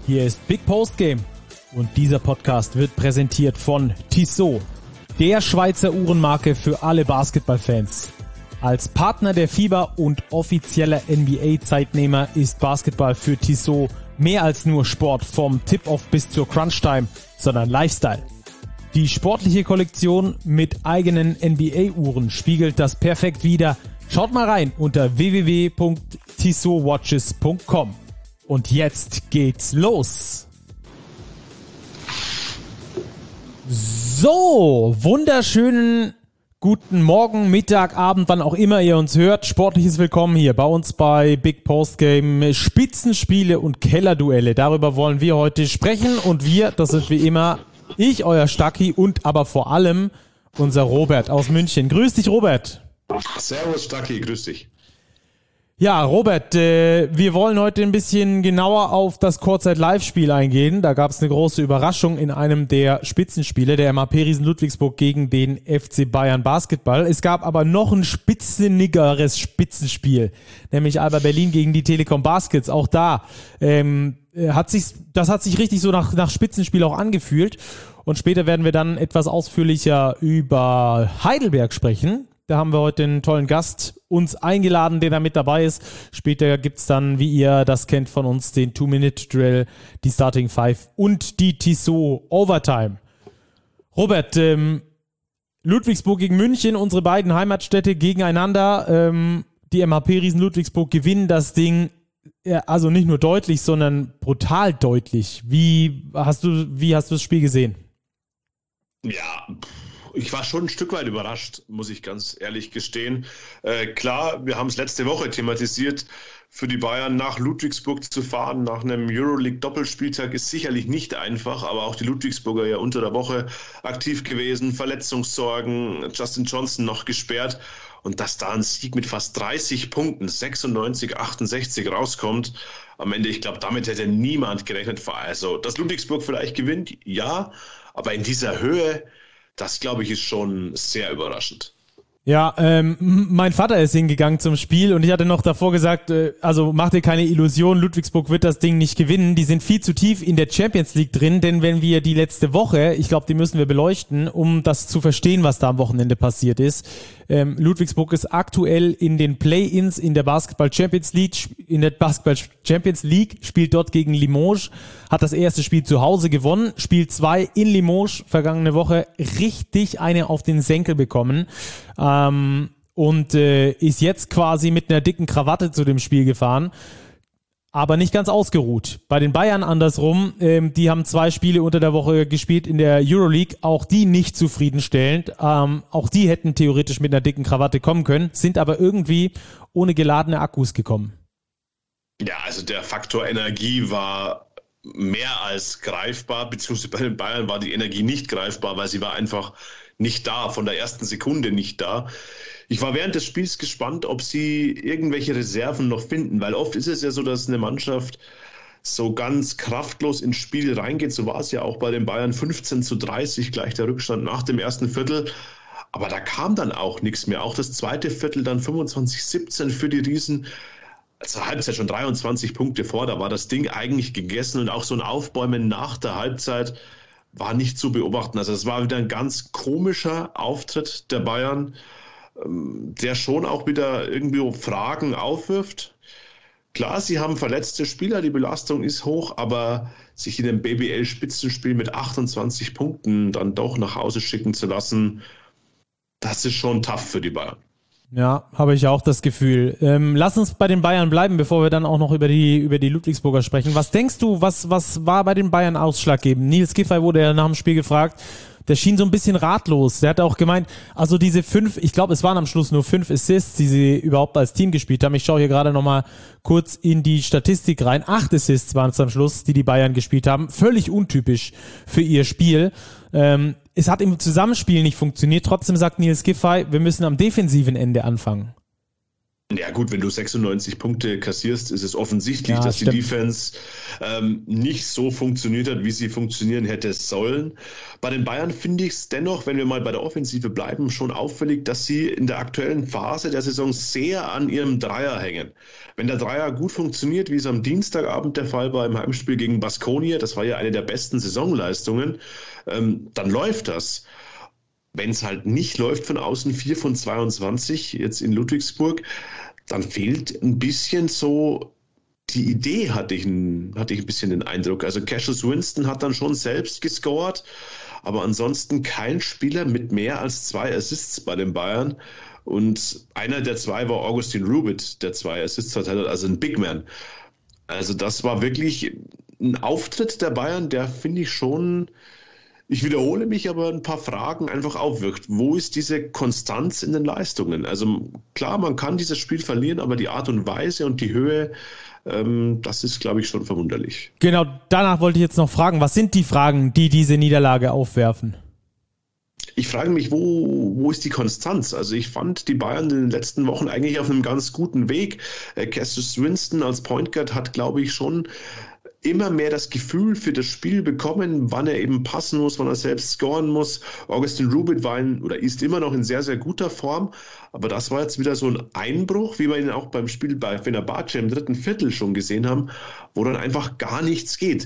Hier ist Big Post Game und dieser Podcast wird präsentiert von Tissot, der Schweizer Uhrenmarke für alle Basketballfans. Als Partner der FIBA und offizieller NBA-Zeitnehmer ist Basketball für Tissot mehr als nur Sport vom Tip-Off bis zur Crunch-Time, sondern Lifestyle. Die sportliche Kollektion mit eigenen NBA-Uhren spiegelt das perfekt wider. Schaut mal rein unter www.tissotwatches.com. Und jetzt geht's los. So, wunderschönen guten Morgen, Mittag, Abend, wann auch immer ihr uns hört. Sportliches Willkommen hier bei uns bei Big Post Game. Spitzenspiele und Kellerduelle. Darüber wollen wir heute sprechen. Und wir, das sind wie immer ich, euer Stacki und aber vor allem unser Robert aus München. Grüß dich, Robert. Servus, Stacki, grüß dich. Ja, Robert, wir wollen heute ein bisschen genauer auf das Kurzzeit-Live-Spiel eingehen. Da gab es eine große Überraschung in einem der Spitzenspiele, der MAP Riesen Ludwigsburg gegen den FC Bayern Basketball. Es gab aber noch ein spitzennigeres Spitzenspiel, nämlich Alba Berlin gegen die Telekom Baskets. Auch da hat sich richtig so nach Spitzenspiel auch angefühlt. Und später werden wir dann etwas ausführlicher über Heidelberg sprechen. Da haben wir heute einen tollen Gast uns eingeladen, der da mit dabei ist. Später gibt's dann, wie ihr das kennt von uns, den 2-Minute-Drill, die Starting Five und die Tissot Overtime. Robert, Ludwigsburg gegen München, unsere beiden Heimatstädte gegeneinander. Die MHP Riesen Ludwigsburg gewinnen das Ding, also nicht nur deutlich, sondern brutal deutlich. Wie hast du das Spiel gesehen? Ja, ich war schon ein Stück weit überrascht, muss ich ganz ehrlich gestehen. Klar, wir haben es letzte Woche thematisiert, für die Bayern nach Ludwigsburg zu fahren, nach einem Euroleague-Doppelspieltag ist sicherlich nicht einfach, aber auch die Ludwigsburger ja unter der Woche aktiv gewesen, Verletzungssorgen, Justin Johnson noch gesperrt und dass da ein Sieg mit fast 30 Punkten, 96, 68 rauskommt, am Ende, ich glaube, damit hätte niemand gerechnet. Also, dass Ludwigsburg vielleicht gewinnt, ja, aber in dieser Höhe, das, glaube ich, ist schon sehr überraschend. Ja, mein Vater ist hingegangen zum Spiel und ich hatte noch davor gesagt, also mach dir keine Illusion, Ludwigsburg wird das Ding nicht gewinnen. Die sind viel zu tief in der Champions League drin, denn wenn wir die letzte Woche, ich glaube, die müssen wir beleuchten, um das zu verstehen, was da am Wochenende passiert ist. Ludwigsburg ist aktuell in den Play-ins in der Basketball Champions League, spielt dort gegen Limoges, hat das erste Spiel zu Hause gewonnen, Spiel 2 in Limoges, vergangene Woche richtig eine auf den Senkel bekommen. Und ist jetzt quasi mit einer dicken Krawatte zu dem Spiel gefahren, aber nicht ganz ausgeruht. Bei den Bayern andersrum, die haben 2 Spiele unter der Woche gespielt in der Euroleague, auch die nicht zufriedenstellend, auch die hätten theoretisch mit einer dicken Krawatte kommen können, sind aber irgendwie ohne geladene Akkus gekommen. Ja, also der Faktor Energie war mehr als greifbar, beziehungsweise bei den Bayern war die Energie nicht greifbar, weil sie war einfach nicht da, von der ersten Sekunde nicht da. Ich war während des Spiels gespannt, ob sie irgendwelche Reserven noch finden, weil oft ist es ja so, dass eine Mannschaft so ganz kraftlos ins Spiel reingeht. So war es ja auch bei den Bayern, 15:30, gleich der Rückstand nach dem ersten Viertel. Aber da kam dann auch nichts mehr. Auch das zweite Viertel dann 25:17 für die Riesen. Zur Halbzeit schon 23 Punkte vor, da war das Ding eigentlich gegessen und auch so ein Aufbäumen nach der Halbzeit war nicht zu beobachten. Also es war wieder ein ganz komischer Auftritt der Bayern, der schon auch wieder irgendwie Fragen aufwirft. Klar, sie haben verletzte Spieler, die Belastung ist hoch, aber sich in dem BBL-Spitzenspiel mit 28 Punkten dann doch nach Hause schicken zu lassen, das ist schon tough für die Bayern. Ja, habe ich auch das Gefühl. Lass uns bei den Bayern bleiben, bevor wir dann auch noch über die Ludwigsburger sprechen. Was denkst du, was war bei den Bayern ausschlaggebend? Nils Giffey wurde ja nach dem Spiel gefragt. Der schien so ein bisschen ratlos. Der hat auch gemeint, also diese 5, ich glaube, es waren am Schluss nur 5 Assists, die sie überhaupt als Team gespielt haben. Ich schaue hier gerade nochmal kurz in die Statistik rein. 8 Assists waren es am Schluss, die Bayern gespielt haben. Völlig untypisch für ihr Spiel. Es hat im Zusammenspiel nicht funktioniert. Trotzdem sagt Nils Giffey, wir müssen am defensiven Ende anfangen. Ja gut, wenn du 96 Punkte kassierst, ist es offensichtlich, Ja, dass stimmt. die Defense nicht so funktioniert hat, wie sie funktionieren hätte sollen. Bei den Bayern finde ich es dennoch, wenn wir mal bei der Offensive bleiben, schon auffällig, dass sie in der aktuellen Phase der Saison sehr an ihrem Dreier hängen. Wenn der Dreier gut funktioniert, wie es am Dienstagabend der Fall war im Heimspiel gegen Baskonia, das war ja eine der besten Saisonleistungen, dann läuft das. Wenn es halt nicht läuft von außen, 4 von 22 jetzt in Ludwigsburg, dann fehlt ein bisschen so die Idee, hatte ich ein bisschen den Eindruck. Also Cassius Winston hat dann schon selbst gescored, aber ansonsten kein Spieler mit mehr als 2 Assists bei den Bayern. Und einer der 2 war Augustin Rubit, der 2 Assists verteilt hat, also ein Big Man. Also das war wirklich ein Auftritt der Bayern, der finde ich schon, ich wiederhole mich, aber ein paar Fragen einfach aufwirft. Wo ist diese Konstanz in den Leistungen? Also klar, man kann dieses Spiel verlieren, aber die Art und Weise und die Höhe, das ist, glaube ich, schon verwunderlich. Genau, danach wollte ich jetzt noch fragen, was sind die Fragen, die diese Niederlage aufwerfen? Ich frage mich, wo ist die Konstanz? Also ich fand die Bayern in den letzten Wochen eigentlich auf einem ganz guten Weg. Cassius Winston als Point Guard hat, glaube ich, schon immer mehr das Gefühl für das Spiel bekommen, wann er eben passen muss, wann er selbst scoren muss. Augustin Rubit war ist immer noch in sehr, sehr guter Form, aber das war jetzt wieder so ein Einbruch, wie wir ihn auch beim Spiel bei Fenerbahce im 3. Viertel schon gesehen haben, wo dann einfach gar nichts geht.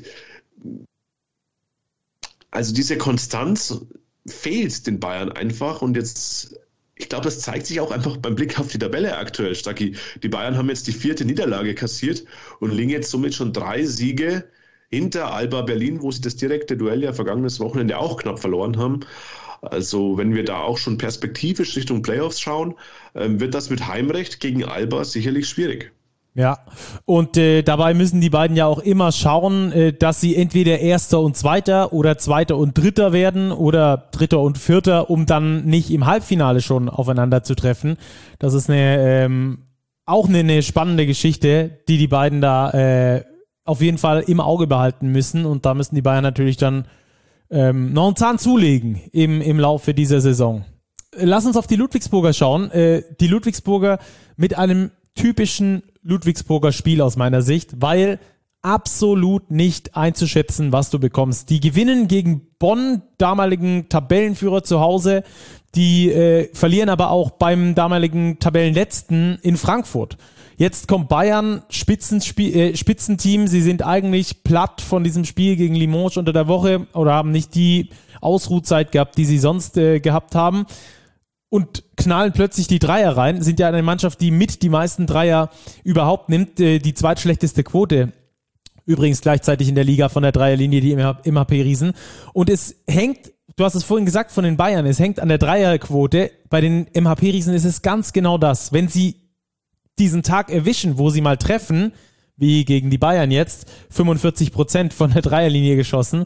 Also diese Konstanz fehlt den Bayern einfach und jetzt, ich glaube, das zeigt sich auch einfach beim Blick auf die Tabelle aktuell, Stacki. Die Bayern haben jetzt die 4. Niederlage kassiert und liegen jetzt somit schon 3 Siege hinter Alba Berlin, wo sie das direkte Duell ja vergangenes Wochenende auch knapp verloren haben. Also wenn wir da auch schon perspektivisch Richtung Playoffs schauen, wird das mit Heimrecht gegen Alba sicherlich schwierig. Ja, und dabei müssen die beiden ja auch immer schauen, dass sie entweder Erster und Zweiter oder Zweiter und Dritter werden oder Dritter und Vierter, um dann nicht im Halbfinale schon aufeinander zu treffen. Das ist auch eine spannende Geschichte, die beiden da auf jeden Fall im Auge behalten müssen. Und da müssen die Bayern natürlich dann noch einen Zahn zulegen im Laufe dieser Saison. Lass uns auf die Ludwigsburger schauen. Die Ludwigsburger mit einem typischen Ludwigsburger Spiel aus meiner Sicht, weil absolut nicht einzuschätzen, was du bekommst. Die gewinnen gegen Bonn, damaligen Tabellenführer zu Hause, die verlieren aber auch beim damaligen Tabellenletzten in Frankfurt. Jetzt kommt Bayern, Spitzenteam, sie sind eigentlich platt von diesem Spiel gegen Limoges unter der Woche oder haben nicht die Ausruhzeit gehabt, die sie sonst gehabt haben. Und knallen plötzlich die Dreier rein, sind ja eine Mannschaft, die mit die meisten Dreier überhaupt nimmt, die zweitschlechteste Quote. Übrigens gleichzeitig in der Liga von der Dreierlinie, die MHP-Riesen. Und es hängt, du hast es vorhin gesagt von den Bayern, es hängt an der Dreierquote. Bei den MHP-Riesen ist es ganz genau das. Wenn sie diesen Tag erwischen, wo sie mal treffen, wie gegen die Bayern jetzt, 45% von der Dreierlinie geschossen,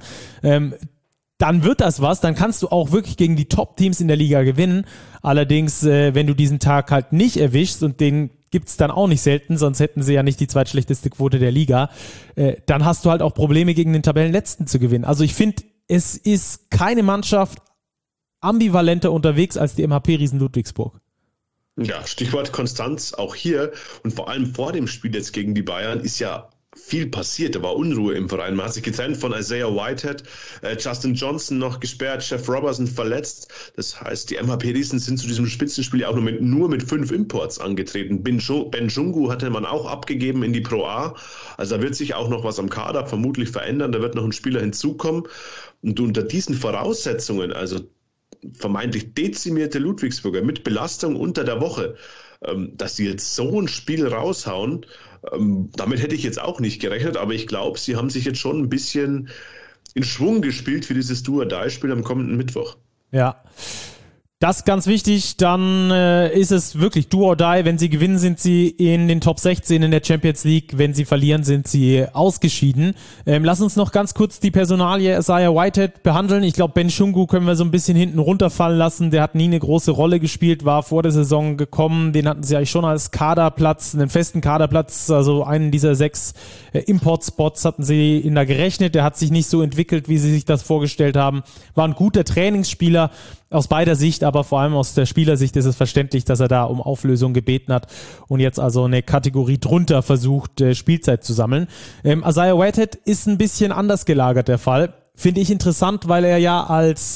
dann wird das was, dann kannst du auch wirklich gegen die Top-Teams in der Liga gewinnen. Allerdings, wenn du diesen Tag halt nicht erwischst, und den gibt's dann auch nicht selten, sonst hätten sie ja nicht die zweitschlechteste Quote der Liga, dann hast du halt auch Probleme gegen den Tabellenletzten zu gewinnen. Also ich finde, es ist keine Mannschaft ambivalenter unterwegs als die MHP-Riesen Ludwigsburg. Ja, Stichwort Konstanz auch hier und vor allem vor dem Spiel jetzt gegen die Bayern ist ja viel passiert, da war Unruhe im Verein. Man hat sich getrennt von Isaiah Whitehead, Justin Johnson noch gesperrt, Jeff Robertson verletzt. Das heißt, die MHP-Riesen sind zu diesem Spitzenspiel auch nur mit 5 Imports angetreten. Ben Jungu hatte man auch abgegeben in die Pro A. Also da wird sich auch noch was am Kader vermutlich verändern. Da wird noch ein Spieler hinzukommen. Und unter diesen Voraussetzungen, also vermeintlich dezimierte Ludwigsburger mit Belastung unter der Woche, dass sie jetzt so ein Spiel raushauen, damit hätte ich jetzt auch nicht gerechnet, aber ich glaube, sie haben sich jetzt schon ein bisschen in Schwung gespielt für dieses Do-or-Die-Spiel am kommenden Mittwoch. Ja, das ist ganz wichtig, dann ist es wirklich do or die. Wenn sie gewinnen, sind sie in den Top 16 in der Champions League. Wenn sie verlieren, sind sie ausgeschieden. Lass uns noch ganz kurz die Personalie Isaiah Whitehead behandeln. Ich glaube, Ben Shungu können wir so ein bisschen hinten runterfallen lassen. Der hat nie eine große Rolle gespielt, war vor der Saison gekommen. Den hatten sie eigentlich schon als Kaderplatz, einen festen Kaderplatz, also einen dieser 6 Import-Spots hatten sie in da gerechnet. Der hat sich nicht so entwickelt, wie sie sich das vorgestellt haben. War ein guter Trainingsspieler, aus beider Sicht, aber vor allem aus der Spielersicht ist es verständlich, dass er da um Auflösung gebeten hat und jetzt also eine Kategorie drunter versucht, Spielzeit zu sammeln. Isaiah Whitehead ist ein bisschen anders gelagert, der Fall. Finde ich interessant, weil er ja als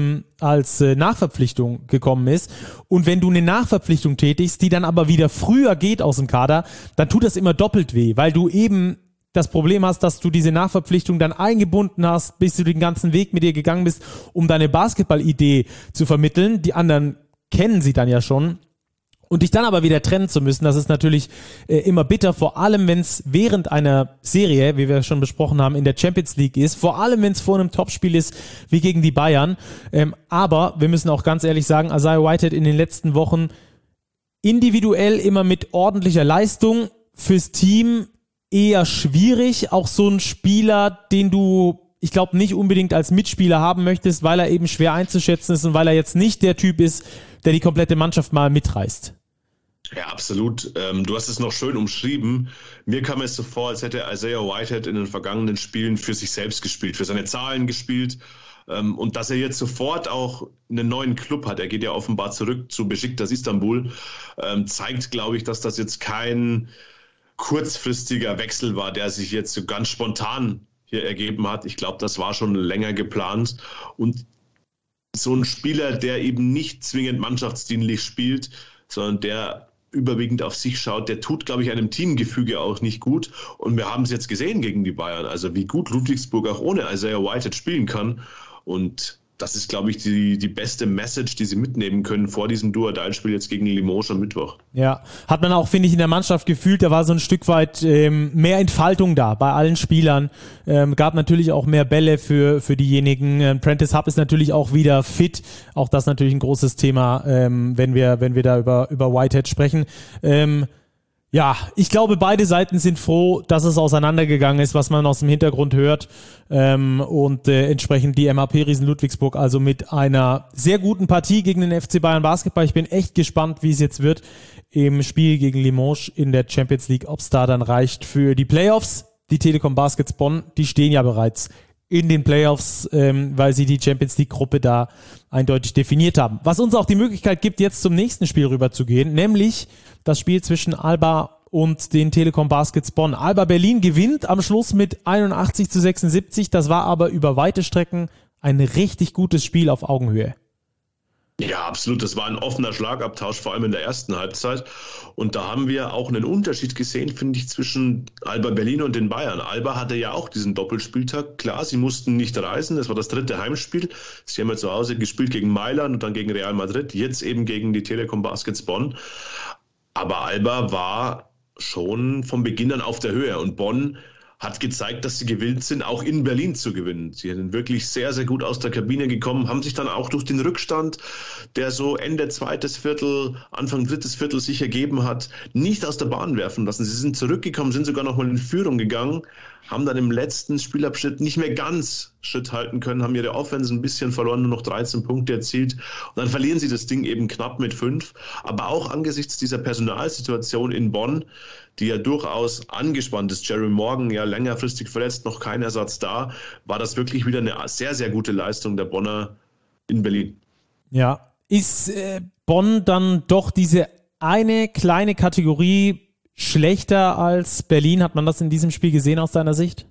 Nachverpflichtung gekommen ist. Und wenn du eine Nachverpflichtung tätigst, die dann aber wieder früher geht aus dem Kader, dann tut das immer doppelt weh, weil du eben das Problem hast, dass du diese Nachverpflichtung dann eingebunden hast, bis du den ganzen Weg mit dir gegangen bist, um deine Basketball-Idee zu vermitteln. Die anderen kennen sie dann ja schon. Und dich dann aber wieder trennen zu müssen, das ist natürlich immer bitter, vor allem wenn es während einer Serie, wie wir schon besprochen haben, in der Champions League ist, vor allem wenn es vor einem Topspiel ist, wie gegen die Bayern. Aber wir müssen auch ganz ehrlich sagen, Isaiah Whitehead in den letzten Wochen individuell immer mit ordentlicher Leistung, fürs Team eher schwierig, auch so ein Spieler, den du, ich glaube, nicht unbedingt als Mitspieler haben möchtest, weil er eben schwer einzuschätzen ist und weil er jetzt nicht der Typ ist, der die komplette Mannschaft mal mitreißt. Ja, absolut. Du hast es noch schön umschrieben. Mir kam es so vor, als hätte Isaiah Whitehead in den vergangenen Spielen für sich selbst gespielt, für seine Zahlen gespielt. Und dass er jetzt sofort auch einen neuen Club hat, er geht ja offenbar zurück zu Besiktas Istanbul, zeigt, glaube ich, dass das jetzt kein kurzfristiger Wechsel war, der sich jetzt so ganz spontan hier ergeben hat. Ich glaube, das war schon länger geplant. Und so ein Spieler, der eben nicht zwingend mannschaftsdienlich spielt, sondern der überwiegend auf sich schaut, der tut, glaube ich, einem Teamgefüge auch nicht gut. Und wir haben es jetzt gesehen gegen die Bayern, also wie gut Ludwigsburg auch ohne Isaiah Whitehead spielen kann. Und das ist, glaube ich, die beste Message, die sie mitnehmen können vor diesem Do-or-Die-Spiel jetzt gegen Limoges am Mittwoch. Ja, hat man auch, finde ich, in der Mannschaft gefühlt, da war so ein Stück weit mehr Entfaltung da bei allen Spielern. Gab natürlich auch mehr Bälle für diejenigen. Prentice Hub ist natürlich auch wieder fit. Auch das natürlich ein großes Thema, wenn wir da über Whitehead sprechen. Ja, ich glaube, beide Seiten sind froh, dass es auseinandergegangen ist, was man aus dem Hintergrund hört. Und entsprechend die MHP Riesen Ludwigsburg also mit einer sehr guten Partie gegen den FC Bayern Basketball. Ich bin echt gespannt, wie es jetzt wird im Spiel gegen Limoges in der Champions League, ob es da dann reicht für die Playoffs. Die Telekom Baskets Bonn, die stehen ja bereits in den Playoffs, weil sie die Champions League Gruppe da eindeutig definiert haben. Was uns auch die Möglichkeit gibt, jetzt zum nächsten Spiel rüberzugehen, nämlich das Spiel zwischen Alba und den Telekom Baskets Bonn. Alba Berlin gewinnt am Schluss mit 81-76. Das war aber über weite Strecken ein richtig gutes Spiel auf Augenhöhe. Ja, absolut. Das war ein offener Schlagabtausch, vor allem in der ersten Halbzeit. Und da haben wir auch einen Unterschied gesehen, finde ich, zwischen Alba Berlin und den Bayern. Alba hatte ja auch diesen Doppelspieltag. Klar, sie mussten nicht reisen. Das war das 3. Heimspiel. Sie haben ja zu Hause gespielt gegen Mailand und dann gegen Real Madrid. Jetzt eben gegen die Telekom Baskets Bonn. Aber Alba war schon von Beginn an auf der Höhe. Und Bonn hat gezeigt, dass sie gewillt sind, auch in Berlin zu gewinnen. Sie sind wirklich sehr, sehr gut aus der Kabine gekommen, haben sich dann auch durch den Rückstand, der so Ende zweites Viertel, Anfang drittes Viertel sich ergeben hat, nicht aus der Bahn werfen lassen. Sie sind zurückgekommen, sind sogar nochmal in Führung gegangen, haben dann im letzten Spielabschnitt nicht mehr ganz Schritt halten können, haben ihre Offense ein bisschen verloren, nur noch 13 Punkte erzielt. Und dann verlieren sie das Ding eben knapp mit 5. Aber auch angesichts dieser Personalsituation in Bonn, die ja durchaus angespannt ist, Jerry Morgan ja längerfristig verletzt, noch kein Ersatz da, war das wirklich wieder eine sehr, sehr gute Leistung der Bonner in Berlin. Ja, ist Bonn dann doch diese eine kleine Kategorie schlechter als Berlin? Hat man das in diesem Spiel gesehen aus deiner Sicht?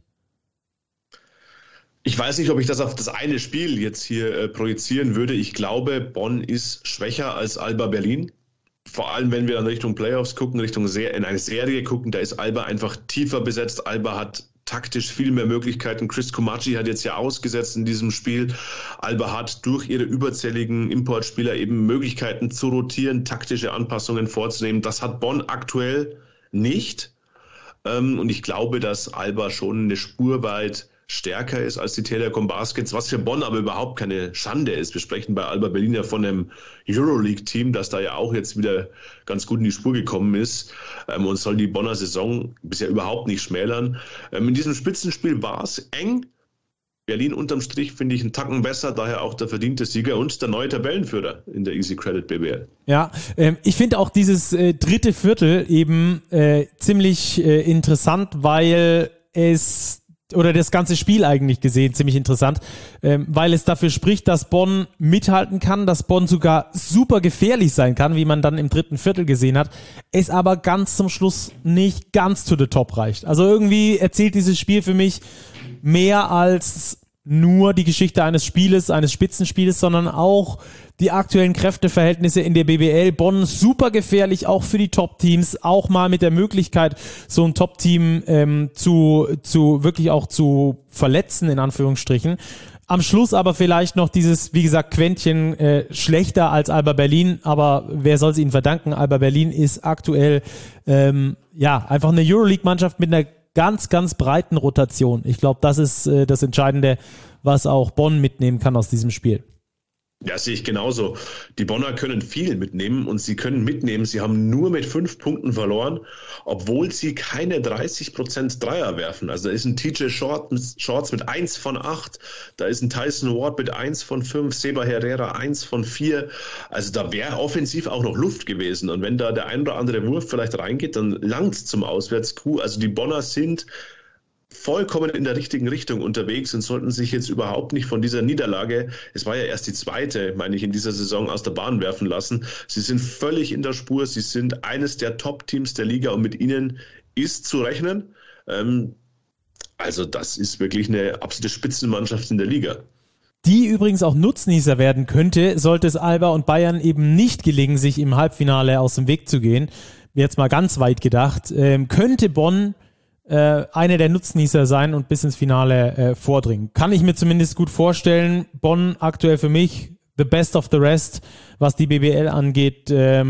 Ich weiß nicht, ob ich das auf das eine Spiel jetzt hier projizieren würde. Ich glaube, Bonn ist schwächer als Alba Berlin. Vor allem, wenn wir in Richtung Playoffs gucken, in eine Serie gucken, da ist Alba einfach tiefer besetzt. Alba hat taktisch viel mehr Möglichkeiten. Chris Kumaci hat jetzt ja ausgesetzt in diesem Spiel. Alba hat durch ihre überzähligen Importspieler eben Möglichkeiten zu rotieren, taktische Anpassungen vorzunehmen. Das hat Bonn aktuell nicht. Und ich glaube, dass Alba schon eine Spur weit stärker ist als die Telekom Baskets, was für Bonn aber überhaupt keine Schande ist. Wir sprechen bei Alba Berlin ja von einem Euroleague-Team, das da ja auch jetzt wieder ganz gut in die Spur gekommen ist und soll die Bonner Saison bisher überhaupt nicht schmälern. In diesem Spitzenspiel war es eng. Berlin unterm Strich finde ich einen Tacken besser, daher auch der verdiente Sieger und der neue Tabellenführer in der Easy Credit BBL. Ja, ich finde auch dieses dritte Viertel eben ziemlich interessant, weil es oder das ganze Spiel eigentlich gesehen, ziemlich interessant, weil es dafür spricht, dass Bonn mithalten kann, dass Bonn sogar super gefährlich sein kann, wie man dann im dritten Viertel gesehen hat, es aber ganz zum Schluss nicht ganz to the top reicht. Also irgendwie erzählt dieses Spiel für mich mehr als nur die Geschichte eines Spieles, eines Spitzenspieles, sondern auch die aktuellen Kräfteverhältnisse in der BBL. Bonn super gefährlich, auch für die Top-Teams, auch mal mit der Möglichkeit, so ein Top-Team zu wirklich auch zu verletzen, in Anführungsstrichen. Am Schluss aber vielleicht noch dieses, wie gesagt, Quäntchen schlechter als Alba Berlin, aber wer soll es ihnen verdanken? Alba Berlin ist aktuell einfach eine Euroleague-Mannschaft mit einer ganz, ganz breiten Rotation. Ich glaube, das ist das Entscheidende, was auch Bonn mitnehmen kann aus diesem Spiel. Ja, sehe ich genauso. Die Bonner können viel mitnehmen und sie können mitnehmen, sie haben nur mit 5 Punkten verloren, obwohl sie keine 30% Dreier werfen. Also da ist ein TJ Shorts mit 1 von 8, da ist ein Tyson Ward mit 1 von 5, Seba Herrera 1 von 4. Also da wäre offensiv auch noch Luft gewesen. Und wenn da der ein oder andere Wurf vielleicht reingeht, dann langt's zum Auswärts-Coup. Also die Bonner sind vollkommen in der richtigen Richtung unterwegs und sollten sich jetzt überhaupt nicht von dieser Niederlage, es war ja erst die zweite, meine ich, in dieser Saison aus der Bahn werfen lassen. Sie sind völlig in der Spur, sie sind eines der Top-Teams der Liga und mit ihnen ist zu rechnen. Also das ist wirklich eine absolute Spitzenmannschaft in der Liga. Die übrigens auch Nutznießer werden könnte, sollte es Alba und Bayern eben nicht gelingen, sich im Halbfinale aus dem Weg zu gehen. Jetzt mal ganz weit gedacht, könnte Bonn eine der Nutznießer sein und bis ins Finale vordringen. Kann ich mir zumindest gut vorstellen. Bonn aktuell für mich the best of the rest, was die BBL angeht,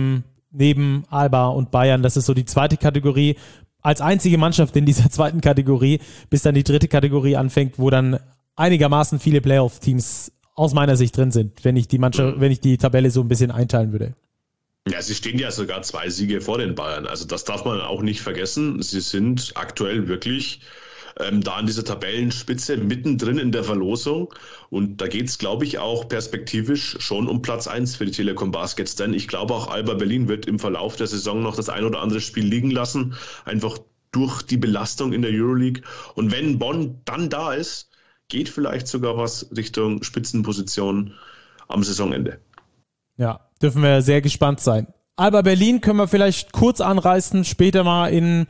neben Alba und Bayern. Das ist so die zweite Kategorie. Als einzige Mannschaft in dieser zweiten Kategorie, bis dann die dritte Kategorie anfängt, wo dann einigermaßen viele Playoff-Teams aus meiner Sicht drin sind, wenn ich die Tabelle so ein bisschen einteilen würde. Ja, sie stehen ja sogar 2 Siege vor den Bayern. Also das darf man auch nicht vergessen. Sie sind aktuell wirklich da an dieser Tabellenspitze mittendrin in der Verlosung. Und da geht es, glaube ich, auch perspektivisch schon um Platz 1 für die Telekom Baskets. Denn ich glaube, auch Alba Berlin wird im Verlauf der Saison noch das ein oder andere Spiel liegen lassen. Einfach durch die Belastung in der Euroleague. Und wenn Bonn dann da ist, geht vielleicht sogar was Richtung Spitzenposition am Saisonende. Ja, dürfen wir sehr gespannt sein. Alba Berlin können wir vielleicht kurz anreißen, später mal in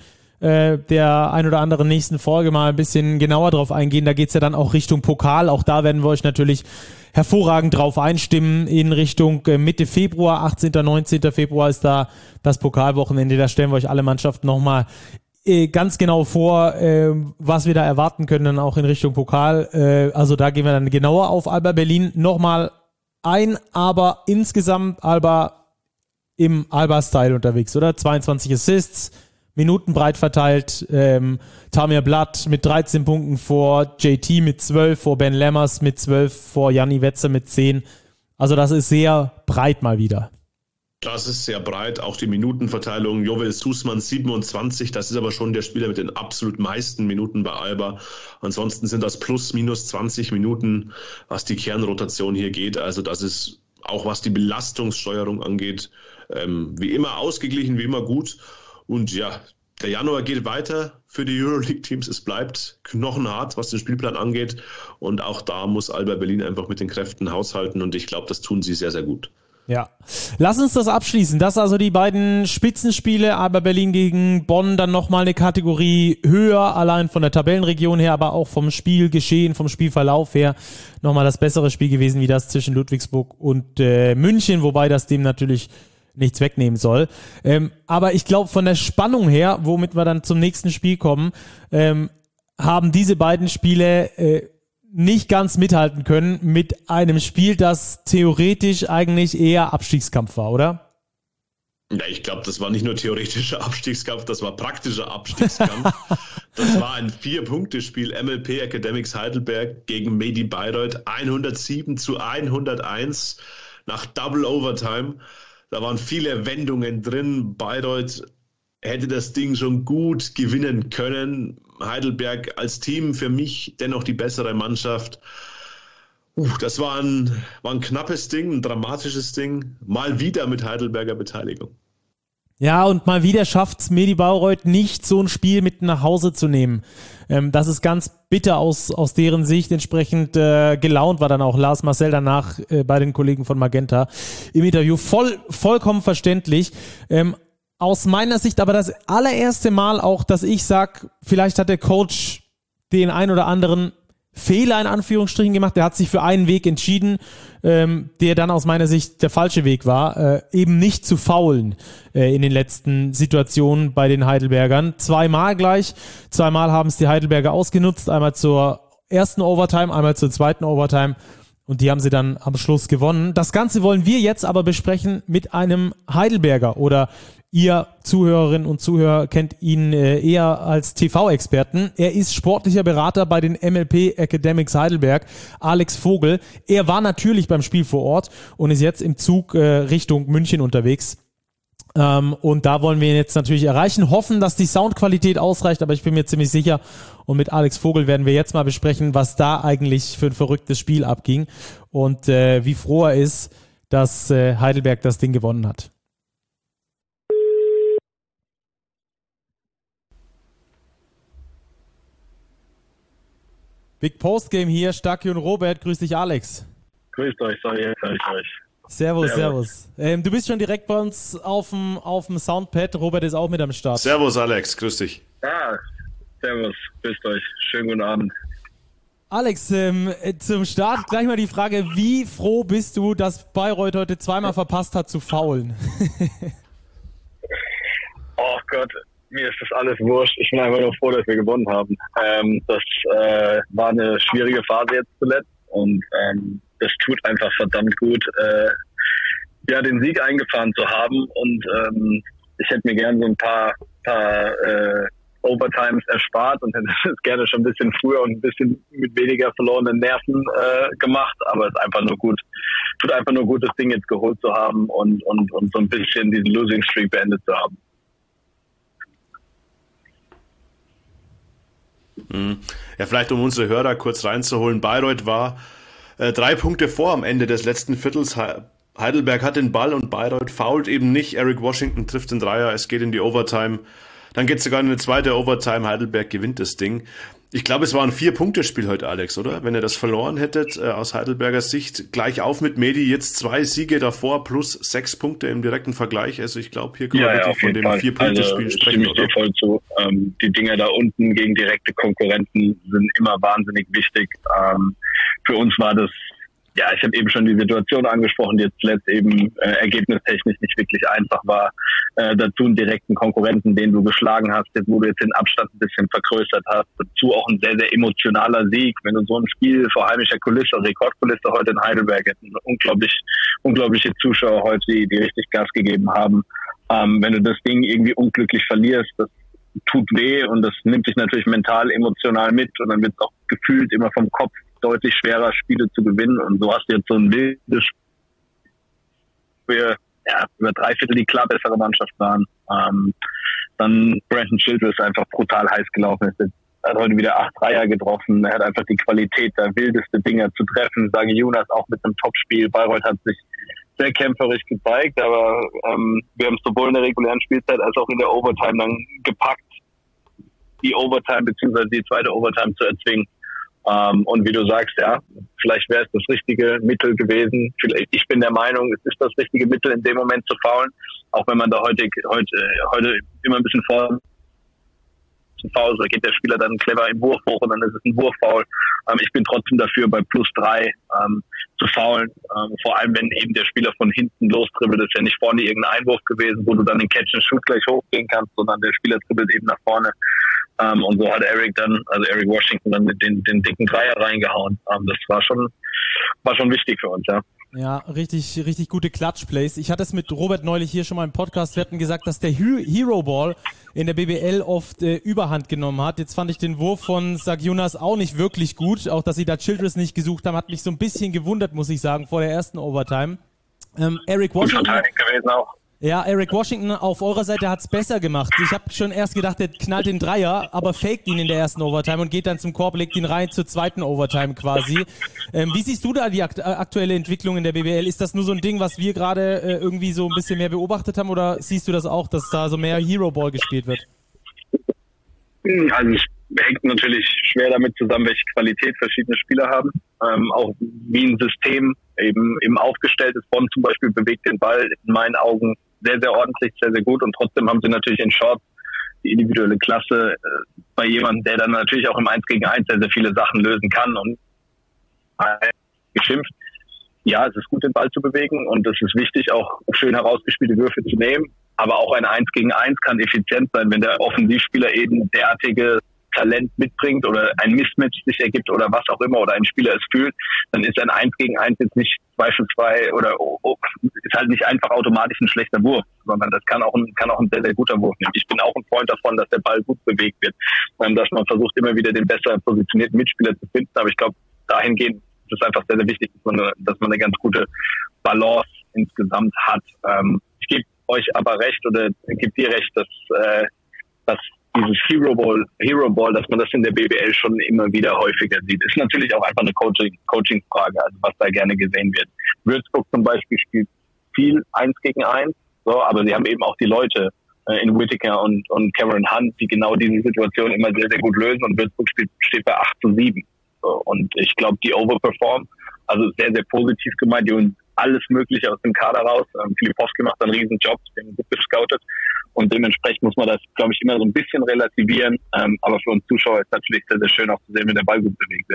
der ein oder anderen nächsten Folge mal ein bisschen genauer drauf eingehen. Da geht's ja dann auch Richtung Pokal. Auch da werden wir euch natürlich hervorragend drauf einstimmen in Richtung Mitte Februar, 18., 19. Februar ist da das Pokalwochenende. Da stellen wir euch alle Mannschaften nochmal ganz genau vor, was wir da erwarten können, dann auch in Richtung Pokal. Also da gehen wir dann genauer auf Alba Berlin nochmal ein, aber insgesamt Alba im Alba-Style unterwegs, oder? 22 Assists, Minuten breit verteilt, Tamir Blatt mit 13 Punkten vor JT mit 12, vor Ben Lammers mit 12, vor Janni Wetzer mit 10. Also das ist sehr breit mal wieder. Das ist sehr breit, auch die Minutenverteilung. Jovel Sussman 27, das ist aber schon der Spieler mit den absolut meisten Minuten bei Alba. Ansonsten sind das plus minus 20 Minuten, was die Kernrotation hier geht. Also das ist auch, was die Belastungssteuerung angeht, wie immer ausgeglichen, wie immer gut. Und ja, der Januar geht weiter für die Euroleague-Teams. Es bleibt knochenhart, was den Spielplan angeht. Und auch da muss Alba Berlin einfach mit den Kräften haushalten. Und ich glaube, das tun sie sehr, sehr gut. Ja, lass uns das abschließen. Das also die beiden Spitzenspiele, Alba Berlin gegen Bonn, dann nochmal eine Kategorie höher, allein von der Tabellenregion her, aber auch vom Spielgeschehen, vom Spielverlauf her nochmal das bessere Spiel gewesen, wie das zwischen Ludwigsburg und München, wobei das dem natürlich nichts wegnehmen soll. Aber ich glaube, von der Spannung her, womit wir dann zum nächsten Spiel kommen, haben diese beiden Spiele nicht ganz mithalten können mit einem Spiel, das theoretisch eigentlich eher Abstiegskampf war, oder? Ja, ich glaube, das war nicht nur theoretischer Abstiegskampf, das war praktischer Abstiegskampf. Das war ein 4-Punkte-Spiel, MLP Academics Heidelberg gegen Medi Bayreuth, 107-101 nach Double Overtime. Da waren viele Wendungen drin. Bayreuth hätte das Ding schon gut gewinnen können. Heidelberg als Team für mich dennoch die bessere Mannschaft. Das war ein knappes Ding, ein dramatisches Ding. Mal wieder mit Heidelberger Beteiligung. Ja, und mal wieder schafft's Medi Bayreuth nicht, so ein Spiel mit nach Hause zu nehmen. Das ist ganz bitter aus deren Sicht. Entsprechend gelaunt war dann auch Lars Marcel danach bei den Kollegen von Magenta im Interview. Vollkommen verständlich. Aus meiner Sicht aber das allererste Mal auch, dass ich sage, vielleicht hat der Coach den ein oder anderen Fehler in Anführungsstrichen gemacht. Der hat sich für einen Weg entschieden, der dann aus meiner Sicht der falsche Weg war, eben nicht zu foulen in den letzten Situationen bei den Heidelbergern. Zweimal haben es die Heidelberger ausgenutzt, einmal zur ersten Overtime, einmal zur zweiten Overtime. Und die haben sie dann am Schluss gewonnen. Das Ganze wollen wir jetzt aber besprechen mit einem Heidelberger oder ihr Zuhörerinnen und Zuhörer kennt ihn eher als TV-Experten. Er ist sportlicher Berater bei den MLP Academics Heidelberg, Alex Vogel. Er war natürlich beim Spiel vor Ort und ist jetzt im Zug Richtung München unterwegs. Und da wollen wir ihn jetzt natürlich erreichen, hoffen, dass die Soundqualität ausreicht, aber ich bin mir ziemlich sicher. Und mit Alex Vogel werden wir jetzt mal besprechen, was da eigentlich für ein verrücktes Spiel abging und wie froh er ist, dass Heidelberg das Ding gewonnen hat. Big Postgame hier, Stacki und Robert. Grüß dich, Alex. Grüßt euch, euch. Servus. Du bist schon direkt bei uns auf dem Soundpad. Robert ist auch mit am Start. Servus, Alex. Grüß dich. Ja, servus. Grüßt euch. Schönen guten Abend. Alex, zum Start gleich mal die Frage, wie froh bist du, dass Bayreuth heute zweimal verpasst hat zu foulen? Oh Gott, mir ist das alles wurscht. Ich bin einfach nur froh, dass wir gewonnen haben. Das war eine schwierige Phase jetzt zuletzt und das tut einfach verdammt gut, den Sieg eingefahren zu haben. Und ich hätte mir gerne so ein paar Overtimes erspart und hätte es gerne schon ein bisschen früher und ein bisschen mit weniger verlorenen Nerven gemacht. Aber es ist einfach nur gut. Tut einfach nur gut, das Ding jetzt geholt zu haben und so ein bisschen diesen Losing Streak beendet zu haben. Ja, vielleicht um unsere Hörer kurz reinzuholen. Bayreuth war 3 Punkte vor am Ende des letzten Viertels. Heidelberg hat den Ball und Bayreuth foult eben nicht. Eric Washington trifft den Dreier, es geht in die Overtime. Dann geht es sogar in eine zweite Overtime. Heidelberg gewinnt das Ding. Ich glaube, es war ein 4-Punkte-Spiel heute, Alex, oder? Wenn ihr das verloren hättet, aus Heidelberger Sicht, gleich auf mit Medi, jetzt 2 Siege davor plus 6 Punkte im direkten Vergleich. Also ich glaube, hier können wir wirklich von dem 4-Punkte-Spiel sprechen, stimme ich dir voll zu. Die Dinger da unten gegen direkte Konkurrenten sind immer wahnsinnig wichtig. Für uns war das, ja, ich habe eben schon die Situation angesprochen, die jetzt zuletzt eben ergebnistechnisch nicht wirklich einfach war. Dazu einen direkten Konkurrenten, den du geschlagen hast, wo du jetzt den Abstand ein bisschen vergrößert hast. Dazu auch ein sehr, sehr emotionaler Sieg. Wenn du so ein Spiel vor heimischer Kulisse, Rekordkulisse heute in Heidelberg, hätten unglaubliche Zuschauer heute, die richtig Gas gegeben haben. Wenn du das Ding irgendwie unglücklich verlierst, das tut weh und das nimmt dich natürlich mental, emotional mit und dann wird es auch gefühlt immer vom Kopf deutlich schwerer, Spiele zu gewinnen. Und so hast du jetzt so ein wildes Spiel, über 3/4 die klar bessere Mannschaft waren. Dann Brandon Childress einfach brutal heiß gelaufen ist. Er hat heute wieder 8 Dreier getroffen. Er hat einfach die Qualität, da wildeste Dinger zu treffen. Sage Jonas auch mit einem Topspiel. Bayreuth hat sich sehr kämpferisch gezeigt, aber wir haben sowohl in der regulären Spielzeit als auch in der Overtime dann gepackt, die Overtime bzw. die zweite Overtime zu erzwingen. Und wie du sagst, ja, vielleicht wäre es das richtige Mittel gewesen. Ich bin der Meinung, es ist das richtige Mittel, in dem Moment zu foulen, auch wenn man da heute immer ein bisschen vor Foul, da geht der Spieler dann clever im Wurf hoch und dann ist es ein Wurffoul. Ich bin trotzdem dafür, bei +3 zu foulen. Vor allem, wenn eben der Spieler von hinten lostribbelt, ist ja nicht vorne irgendein Einwurf gewesen, wo du dann den Catch and Shoot gleich hochgehen kannst, sondern der Spieler dribbelt eben nach vorne. Und so hat Eric Washington dann den dicken Dreier reingehauen. Das war schon wichtig für uns, ja. Ja, richtig gute Clutch-Plays. Ich hatte es mit Robert neulich hier schon mal im Podcast. Wir hatten gesagt, dass der Hero Ball in der BBL oft Überhand genommen hat. Jetzt fand ich den Wurf von Sagjunas auch nicht wirklich gut. Auch, dass sie da Childress nicht gesucht haben, hat mich so ein bisschen gewundert, muss ich sagen, vor der ersten Overtime. Eric Washington. Gewesen auch. Ja, Eric Washington auf eurer Seite hat es besser gemacht. Ich habe schon erst gedacht, der knallt den Dreier, aber faked ihn in der ersten Overtime und geht dann zum Korb, legt ihn rein zur zweiten Overtime quasi. Wie siehst du da die aktuelle Entwicklung in der BBL? Ist das nur so ein Ding, was wir gerade irgendwie so ein bisschen mehr beobachtet haben, oder siehst du das auch, dass da so mehr Hero-Ball gespielt wird? Also es hängt natürlich schwer damit zusammen, welche Qualität verschiedene Spieler haben. Auch wie ein System eben aufgestellt ist. Bonn zum Beispiel bewegt den Ball in meinen Augen sehr, sehr ordentlich, sehr, sehr gut. Und trotzdem haben sie natürlich in Shorts die individuelle Klasse bei jemandem, der dann natürlich auch im 1 gegen 1 sehr, sehr viele Sachen lösen kann. Und geschimpft, ja, es ist gut, den Ball zu bewegen. Und es ist wichtig, auch schön herausgespielte Würfe zu nehmen. Aber auch ein 1 gegen 1 kann effizient sein, wenn der Offensivspieler eben derartige Talent mitbringt oder ein Mismatch sich ergibt oder was auch immer oder ein Spieler es fühlt, dann ist ein 1 gegen 1 jetzt nicht zweifelsfrei oder ist halt nicht einfach automatisch ein schlechter Wurf, sondern das kann auch ein sehr, sehr guter Wurf nehmen. Ich bin auch ein Freund davon, dass der Ball gut bewegt wird, dass man versucht, immer wieder den besser positionierten Mitspieler zu finden, aber ich glaube, dahingehend ist es einfach sehr, sehr wichtig, dass man eine ganz gute Balance insgesamt hat. Ich gebe euch aber recht oder gebe dir recht, dass dieses Hero Ball, dass man das in der BBL schon immer wieder häufiger sieht, ist natürlich auch einfach eine Coaching-Frage, also was da gerne gesehen wird. Würzburg zum Beispiel spielt viel 1 gegen 1, so, aber sie haben eben auch die Leute in Whittaker und Cameron Hunt, die genau diese Situation immer sehr, sehr gut lösen, und Würzburg steht bei 8-7. So, und ich glaube, die overperform, also sehr, sehr positiv gemeint, die holen alles Mögliche aus dem Kader raus. Filipowski macht einen riesen Job, den gut gescoutet. Und dementsprechend muss man das, glaube ich, immer so ein bisschen relativieren. Aber für uns Zuschauer ist es natürlich sehr, sehr schön auch zu sehen, wenn der Ball gut bewegt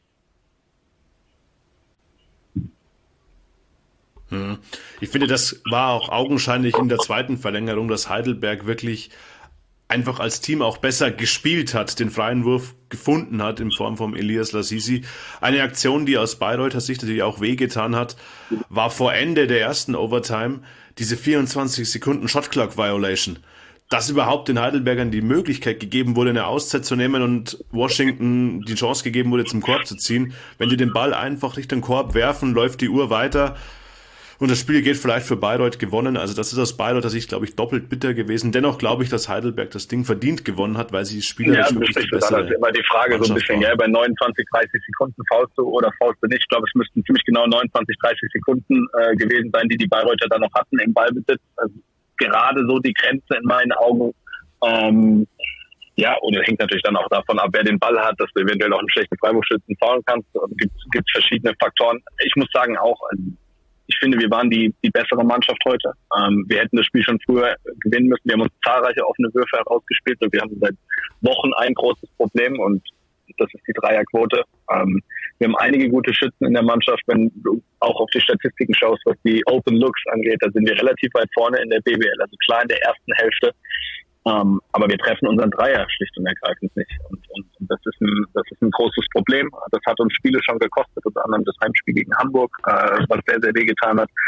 wird. Ich finde, das war auch augenscheinlich in der zweiten Verlängerung, dass Heidelberg wirklich einfach als Team auch besser gespielt hat, den freien Wurf gefunden hat in Form von Elias Lassisi. Eine Aktion, die aus Bayreuther Sicht natürlich auch wehgetan hat, war vor Ende der ersten Overtime diese 24 Sekunden Shot Clock Violation. Dass überhaupt den Heidelbergern die Möglichkeit gegeben wurde, eine Auszeit zu nehmen und Washington die Chance gegeben wurde, zum Korb zu ziehen. Wenn die den Ball einfach Richtung Korb werfen, läuft die Uhr weiter. Und das Spiel geht vielleicht für Bayreuth gewonnen. Also das ist aus Bayreuther Sicht, glaube ich, doppelt bitter gewesen. Dennoch glaube ich, dass Heidelberg das Ding verdient gewonnen hat, weil sie spielerisch wirklich die bessere das ist immer die Frage so ein bisschen, ja, bei 29, 30 Sekunden faulst du oder faulst du nicht. Ich glaube, es müssten ziemlich genau 29, 30 Sekunden gewesen sein, die Bayreuther dann noch hatten im Ballbesitz. Also gerade so die Grenze in meinen Augen. Ja, und es hängt natürlich dann auch davon ab, wer den Ball hat, dass du eventuell auch einen schlechten Freiwurfschützen faulen kannst. Es gibt verschiedene Faktoren. Ich muss sagen auch, ich finde, wir waren die bessere Mannschaft heute. Wir hätten das Spiel schon früher gewinnen müssen. Wir haben uns zahlreiche offene Würfe herausgespielt und wir haben seit Wochen ein großes Problem, und das ist die Dreierquote. Wir haben einige gute Schützen in der Mannschaft. Wenn du auch auf die Statistiken schaust, was die Open Looks angeht, da sind wir relativ weit vorne in der BBL, also klar in der ersten Hälfte. Aber wir treffen unseren Dreier schlicht und ergreifend nicht. Und das ist ein großes Problem. Das hat uns Spiele schon gekostet, unter anderem das Heimspiel gegen Hamburg, was sehr, sehr wehgetan hat.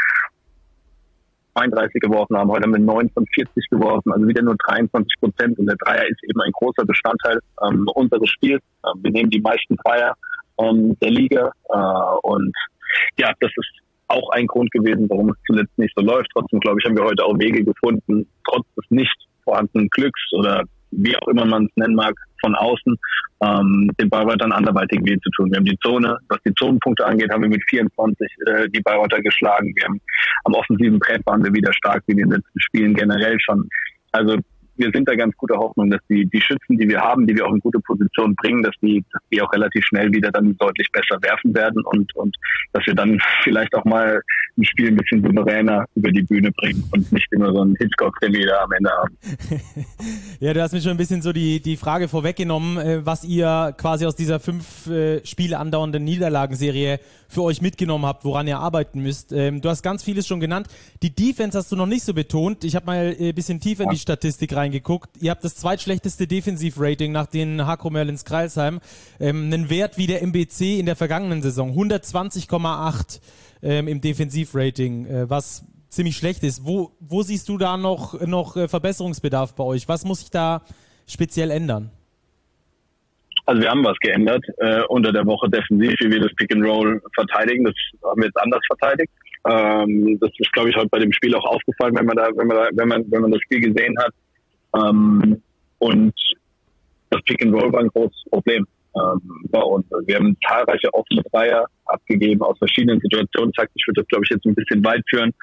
32 geworfen haben, heute mit 9 von 40 geworfen, also wieder nur 23%. Und der Dreier ist eben ein großer Bestandteil unseres Spiels. Wir nehmen die meisten Dreier der Liga. Und ja, das ist auch ein Grund gewesen, warum es zuletzt nicht so läuft. Trotzdem, glaube ich, haben wir heute auch Wege gefunden, trotz des nicht vorhandenen Glücks oder wie auch immer man es nennen mag, von außen, den Bayreutern anderweitig weh zu tun. Wir haben die Zone, was die Zonenpunkte angeht, haben wir mit 24 die Bayreuther geschlagen. Wir haben am offensiven Brett waren wir wieder stark wie in den letzten Spielen generell schon. Also wir sind da ganz guter Hoffnung, dass die Schützen, die wir haben, die wir auch in gute Position bringen, dass die auch relativ schnell wieder dann deutlich besser werfen werden und dass wir dann vielleicht auch mal ein Spiel ein bisschen souveräner über die Bühne bringen und nicht immer so ein Hitchcock-Krimi da am Ende haben. Ja, du hast mir schon ein bisschen so die Frage vorweggenommen, was ihr quasi aus dieser 5 Spiele andauernden Niederlagenserie für euch mitgenommen habt, woran ihr arbeiten müsst. Du hast ganz vieles schon genannt. Die Defense hast du noch nicht so betont. Ich habe mal ein bisschen tiefer in die Statistik reingeguckt. Ihr habt das zweitschlechteste Defensivrating nach den Hakro Merlins Kreilsheim. Einen Wert wie der MBC in der vergangenen Saison. 120,8 im Defensivrating, was ziemlich schlecht ist. Wo siehst du da noch Verbesserungsbedarf bei euch? Was muss sich da speziell ändern? Also wir haben was geändert unter der Woche defensiv, wie wir das Pick and Roll verteidigen. Das haben wir jetzt anders verteidigt. Das ist, glaube ich, heute bei dem Spiel auch aufgefallen, wenn man das Spiel gesehen hat. Und das Pick and Roll war ein großes Problem bei uns. Also wir haben zahlreiche offene Dreier abgegeben aus verschiedenen Situationen. Ich würde das, glaube ich, jetzt ein bisschen weit führen.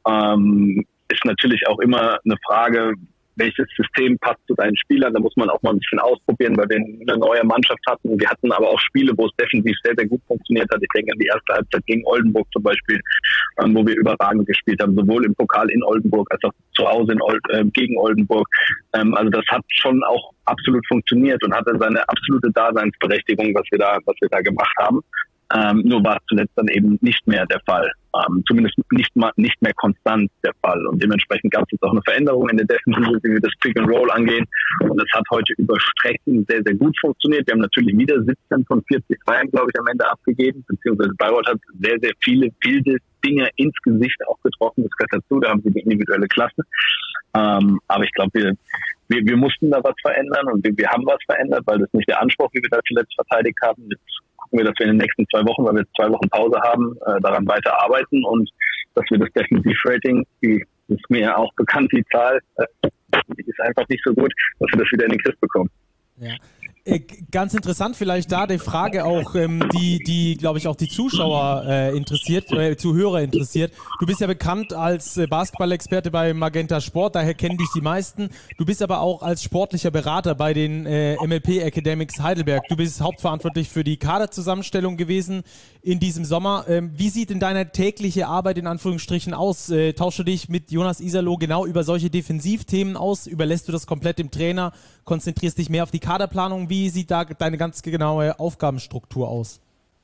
Ist natürlich auch immer eine Frage, welches System passt zu deinen Spielern. Da muss man auch mal ein bisschen ausprobieren, weil wir eine neue Mannschaft hatten. Wir hatten aber auch Spiele, wo es defensiv sehr, sehr gut funktioniert hat. Ich denke an die erste Halbzeit gegen Oldenburg zum Beispiel, wo wir überragend gespielt haben, sowohl im Pokal in Oldenburg als auch zu Hause gegen Oldenburg. Also das hat schon auch absolut funktioniert und hatte seine absolute Daseinsberechtigung, was wir da gemacht haben. Nur war es zuletzt dann eben nicht mehr der Fall. Zumindest nicht mehr konstant der Fall. Und dementsprechend gab es jetzt auch eine Veränderung in der Defensive, wie wir das Pick and Roll angehen. Und es hat heute über Strecken sehr, sehr gut funktioniert. Wir haben natürlich wieder 17 von 40 Freiern, glaube ich, am Ende abgegeben. Beziehungsweise Bayreuth hat sehr, sehr viele wilde Dinge ins Gesicht auch getroffen. Das gehört dazu. Da haben sie die individuelle Klasse. Aber ich glaube, wir mussten da was verändern und wir haben was verändert, weil das nicht der Anspruch, wie wir da zuletzt verteidigt haben. Jetzt gucken wir, dass wir in den nächsten 2 Wochen, weil wir jetzt 2 Wochen Pause haben, daran weiter arbeiten und dass wir das Defensiv-Rating, die ist mir auch bekannt, die Zahl, die ist einfach nicht so gut, dass wir das wieder in den Griff bekommen. Ja. Ganz interessant vielleicht da die Frage auch, die glaube ich auch die Zuschauer interessiert, Zuhörer interessiert. Du bist ja bekannt als Basketball-Experte bei Magenta Sport, daher kennen dich die meisten. Du bist aber auch als sportlicher Berater bei den MLP Academics Heidelberg. Du bist hauptverantwortlich für die Kaderzusammenstellung gewesen in diesem Sommer. Wie sieht denn deine tägliche Arbeit in Anführungsstrichen aus? Tauschst du dich mit Jonas Iserloh genau über solche Defensivthemen aus? Überlässt du das komplett dem Trainer? Konzentrierst dich mehr auf die Kaderplanung? Wie sieht da deine ganz genaue Aufgabenstruktur aus?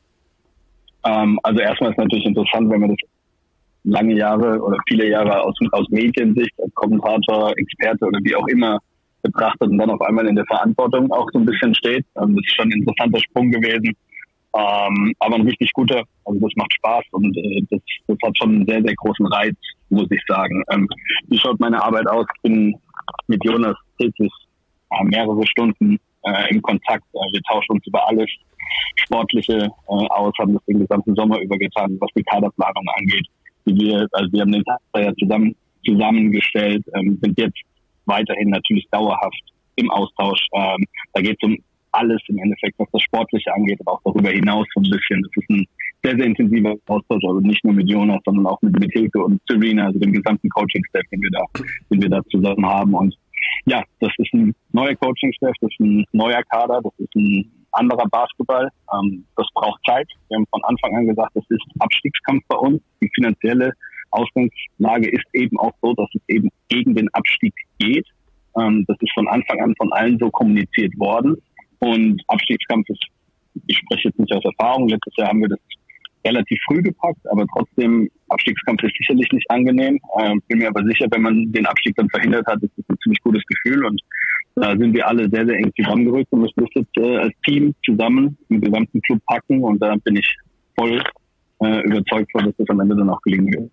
Also erstmal ist natürlich interessant, wenn man das lange Jahre oder viele Jahre aus Mediensicht als Kommentator, Experte oder wie auch immer betrachtet und dann auf einmal in der Verantwortung auch so ein bisschen steht. Das ist schon ein interessanter Sprung gewesen. Aber ein richtig guter, also das macht Spaß und das hat schon einen sehr, sehr großen Reiz, muss ich sagen. Wie schaut meine Arbeit aus? Ich bin mit Jonas täglich mehrere Stunden im Kontakt. Wir tauschen uns über alles Sportliche aus, haben das den gesamten Sommer über getan, was die Kaderplanung angeht. Wir haben den Tag ja zusammengestellt, sind jetzt weiterhin natürlich dauerhaft im Austausch. Da geht es um alles im Endeffekt, was das Sportliche angeht, aber auch darüber hinaus so ein bisschen. Das ist ein sehr, sehr intensiver Austausch, also nicht nur mit Jonas, sondern auch mit Hilke und Serena, also dem gesamten Coaching-Staff, den wir da zusammen haben. Und ja, das ist ein neuer Coaching-Staff, das ist ein neuer Kader, das ist ein anderer Basketball. Das braucht Zeit. Wir haben von Anfang an gesagt, das ist Abstiegskampf bei uns. Die finanzielle Ausgangslage ist eben auch so, dass es eben gegen den Abstieg geht. Das ist von Anfang an von allen so kommuniziert worden. Und Abstiegskampf ist, ich spreche jetzt nicht aus Erfahrung, letztes Jahr haben wir das relativ früh gepackt, aber trotzdem, Abstiegskampf ist sicherlich nicht angenehm. Bin mir aber sicher, wenn man den Abstieg dann verhindert hat, ist das ein ziemlich gutes Gefühl und da sind wir alle sehr, sehr eng zusammengerückt und müssen das jetzt als Team zusammen im gesamten Club packen und da bin ich voll überzeugt von, dass das am Ende dann auch gelingen wird.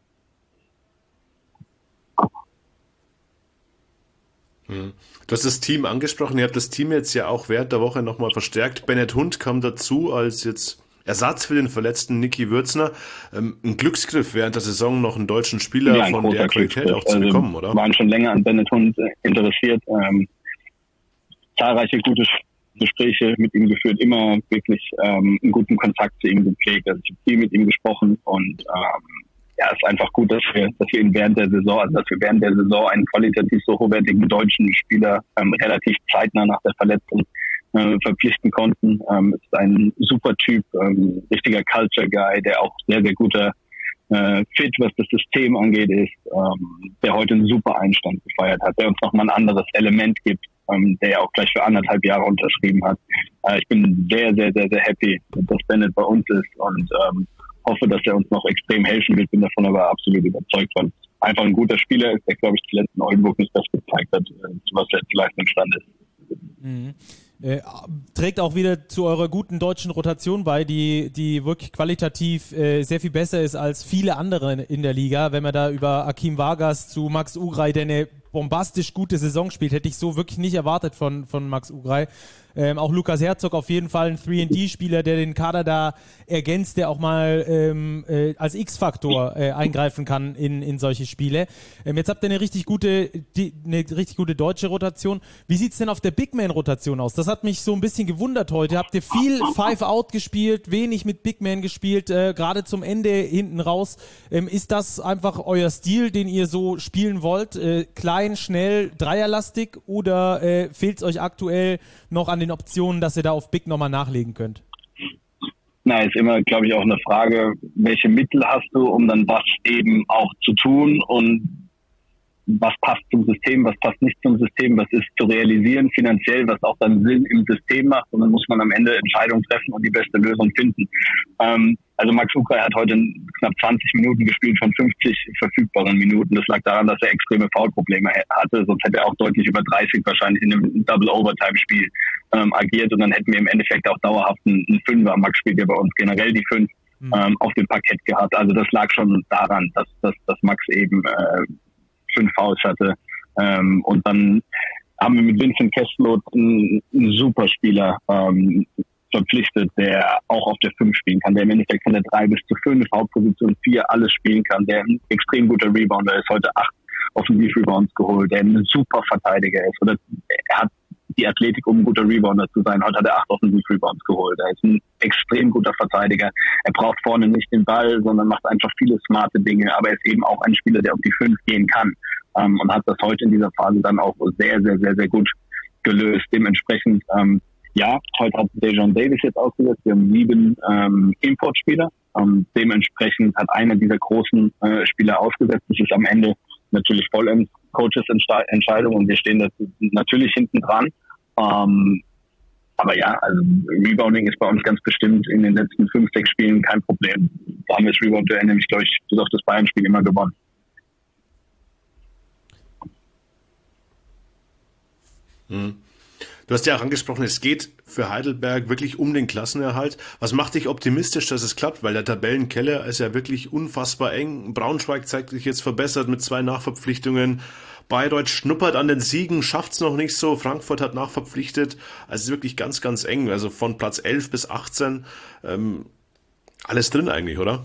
Du hast das Team angesprochen, ihr habt das Team jetzt ja auch während der Woche nochmal verstärkt. Bennett Hund kam dazu als jetzt Ersatz für den verletzten Niki Würzner. Ein Glücksgriff während der Saison noch einen deutschen Spieler von der Qualität auch zu bekommen, oder? Wir waren schon länger an Bennett Hund interessiert. Zahlreiche gute Gespräche mit ihm geführt, immer wirklich einen guten Kontakt zu ihm gepflegt. Also ich habe viel mit ihm gesprochen und es ist einfach gut, dass wir ihn während der Saison einen qualitativ so hochwertigen deutschen Spieler relativ zeitnah nach der Verletzung verpflichten konnten. Ist ein super Typ, richtiger Culture Guy, der auch sehr, sehr guter Fit, was das System angeht, ist, der heute einen super Einstand gefeiert hat, der uns nochmal ein anderes Element gibt, der ja auch gleich für 1,5 Jahre unterschrieben hat. Ich bin sehr, sehr, sehr, sehr happy, dass Bennett bei uns ist und hoffe, dass er uns noch extrem helfen wird, bin davon aber absolut überzeugt, weil einfach ein guter Spieler ist, der, glaube ich, zuletzt in Oldenburg nicht das gezeigt hat, was er zu leisten imstande ist. Mhm. Trägt auch wieder zu eurer guten deutschen Rotation bei, die wirklich qualitativ sehr viel besser ist als viele andere in der Liga. Wenn man da über Akim Vargas zu Max Ugrai, der eine bombastisch gute Saison spielt. Hätte ich so wirklich nicht erwartet von Max Ugrei. Auch Lukas Herzog auf jeden Fall ein 3&D-Spieler, der den Kader da ergänzt, der auch mal als X-Faktor eingreifen kann in solche Spiele. Jetzt habt ihr eine richtig gute deutsche Rotation. Wie sieht es denn auf der Big-Man-Rotation aus? Das hat mich so ein bisschen gewundert heute. Habt ihr viel Five-Out gespielt, wenig mit Big-Man gespielt, gerade zum Ende hinten raus. Ist das einfach euer Stil, den ihr so spielen wollt? Klein, schnell, dreierlastig oder fehlt es euch aktuell noch an den Optionen, dass ihr da auf Big nochmal nachlegen könnt? Na, ist immer, glaube ich, auch eine Frage, welche Mittel hast du, um dann was eben auch zu tun und was passt zum System, was passt nicht zum System, was ist zu realisieren finanziell, was auch dann Sinn im System macht, und dann muss man am Ende Entscheidungen treffen und die beste Lösung finden. Also Max Ugrei hat heute knapp 20 Minuten gespielt von 50 verfügbaren Minuten. Das lag daran, dass er extreme Foulprobleme hatte, sonst hätte er auch deutlich über 30 wahrscheinlich in einem Double-Overtime-Spiel agiert, und dann hätten wir im Endeffekt auch dauerhaft einen Fünfer. Max spielt ja bei uns generell die 5 auf dem Parkett gehabt. Also das lag schon daran, dass Max eben 5 Fouls hatte. Und dann haben wir mit Vincent Kesselot einen Superspieler verpflichtet, der auch auf der 5 spielen kann, der im Endeffekt von der 3 bis zur 5, Hauptposition 4 alles spielen kann, der ein extrem guter Rebounder ist, heute 8 Offensiv-Rebounds geholt, der ein super Verteidiger ist. Oder er hat die Athletik, um ein guter Rebounder zu sein. Heute hat er 8 Offensiv-Rebounds geholt. Er ist ein extrem guter Verteidiger. Er braucht vorne nicht den Ball, sondern macht einfach viele smarte Dinge. Aber er ist eben auch ein Spieler, der auf die 5 gehen kann. Und hat das heute in dieser Phase dann auch sehr, sehr, sehr, sehr gut gelöst. Dementsprechend, heute hat Dejon Davis jetzt ausgesetzt. Wir haben 7 Importspieler. Dementsprechend hat einer dieser großen Spieler ausgesetzt. Das ist am Ende natürlich vollends Coaches Entscheidung, und wir stehen da natürlich hinten dran. Aber ja, also Rebounding ist bei uns ganz bestimmt in den letzten 5, 6 Spielen kein Problem. Da haben wir das Rebound-Duell nämlich, glaube ich, bis auf das Bayern-Spiel immer gewonnen. Du hast ja auch angesprochen, es geht für Heidelberg wirklich um den Klassenerhalt. Was macht dich optimistisch, dass es klappt? Weil der Tabellenkeller ist ja wirklich unfassbar eng. Braunschweig zeigt sich jetzt verbessert mit 2 Nachverpflichtungen. Bayreuth schnuppert an den Siegen, schafft's noch nicht so. Frankfurt hat nachverpflichtet. Also es ist wirklich ganz, ganz eng. Also von Platz 11 bis 18 alles drin eigentlich, oder?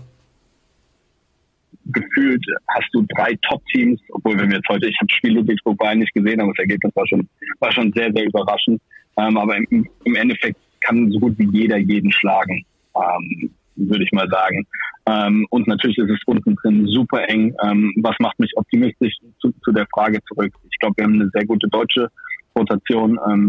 Gefühlt hast du 3 Top-Teams, obwohl wenn wir jetzt heute, ich habe das Spiel Ludwigsburg Bayern nicht gesehen, aber das Ergebnis war schon sehr, sehr überraschend. Aber im Endeffekt kann so gut wie jeder jeden schlagen, würde ich mal sagen. Und natürlich ist es unten drin super eng. Was macht mich optimistisch zu der Frage zurück? Ich glaube, wir haben eine sehr gute deutsche Rotation.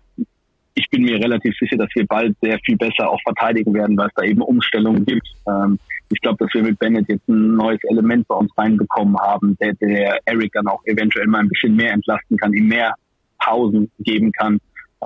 Ich bin mir relativ sicher, dass wir bald sehr viel besser auch verteidigen werden, weil es da eben Umstellungen gibt. Ich glaube, dass wir mit Bennett jetzt ein neues Element bei uns reinbekommen haben, der Eric dann auch eventuell mal ein bisschen mehr entlasten kann, ihm mehr Pausen geben kann.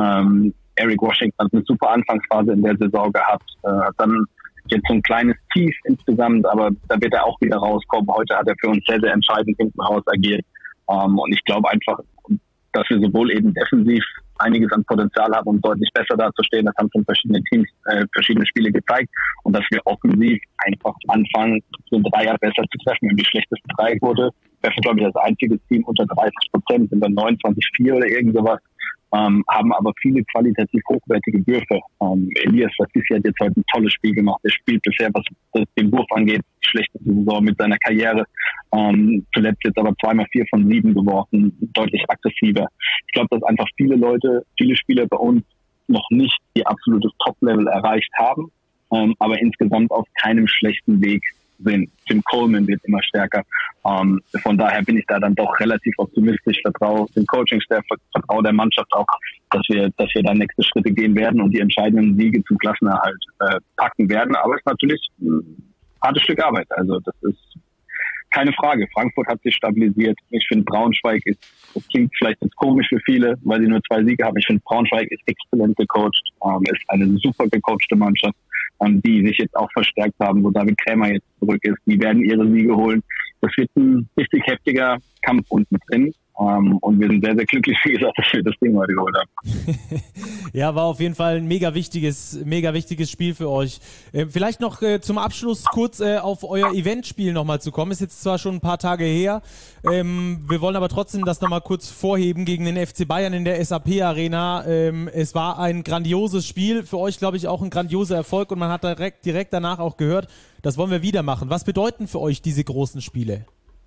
Eric Washington hat eine super Anfangsphase in der Saison gehabt, dann jetzt so ein kleines Tief insgesamt, aber da wird er auch wieder rauskommen. Heute hat er für uns sehr, sehr entscheidend hinten raus agiert. Und ich glaube einfach, dass wir sowohl eben defensiv einiges an Potenzial haben, um deutlich besser dazustehen. Das haben schon verschiedene Teams, verschiedene Spiele gezeigt. Und dass wir offensiv einfach anfangen, den Dreier besser zu treffen. Wir haben die schlechteste Dreierquote. Wir sind, glaube ich, das einzige Team unter 30%, sind dann 29,4 oder irgend sowas. Haben aber viele qualitativ hochwertige Würfe. Elias Lassisi hat jetzt heute ein tolles Spiel gemacht. Er spielt bisher, was den Wurf angeht, die schlechteste Saison mit seiner Karriere. Zuletzt jetzt aber 2x4 von 7 geworfen, deutlich aggressiver. Ich glaube, dass einfach viele Spieler bei uns noch nicht ihr absolutes Top-Level erreicht haben, aber insgesamt auf keinem schlechten Weg sind. Tim Coleman wird immer stärker. Von daher bin ich da dann doch relativ optimistisch, vertraue dem Coaching-Staff, vertraue der Mannschaft auch, dass wir da nächste Schritte gehen werden und die entscheidenden Siege zum Klassenerhalt packen werden. Aber es ist natürlich ein hartes Stück Arbeit. Also das ist keine Frage. Frankfurt hat sich stabilisiert. Ich finde, Braunschweig das klingt vielleicht jetzt komisch für viele, weil sie nur 2 Siege haben. Ich finde, Braunschweig ist exzellent gecoacht, ist eine super gecoachte Mannschaft, die sich jetzt auch verstärkt haben, wo David Krämer jetzt zurück ist. Die werden ihre Siege holen. Das wird ein richtig heftiger Kampf unten drin. Und wir sind sehr, sehr glücklich, wie gesagt, dass wir das Ding heute geholt haben. Ja, war auf jeden Fall ein mega wichtiges Spiel für euch. Vielleicht noch zum Abschluss kurz auf euer Eventspiel nochmal zu kommen. Ist jetzt zwar schon ein paar Tage her, wir wollen aber trotzdem das nochmal kurz vorheben gegen den FC Bayern in der SAP Arena. Es war ein grandioses Spiel, für euch glaube ich auch ein grandioser Erfolg und man hat direkt danach auch gehört, das wollen wir wieder machen. Was bedeuten für euch diese großen Spiele?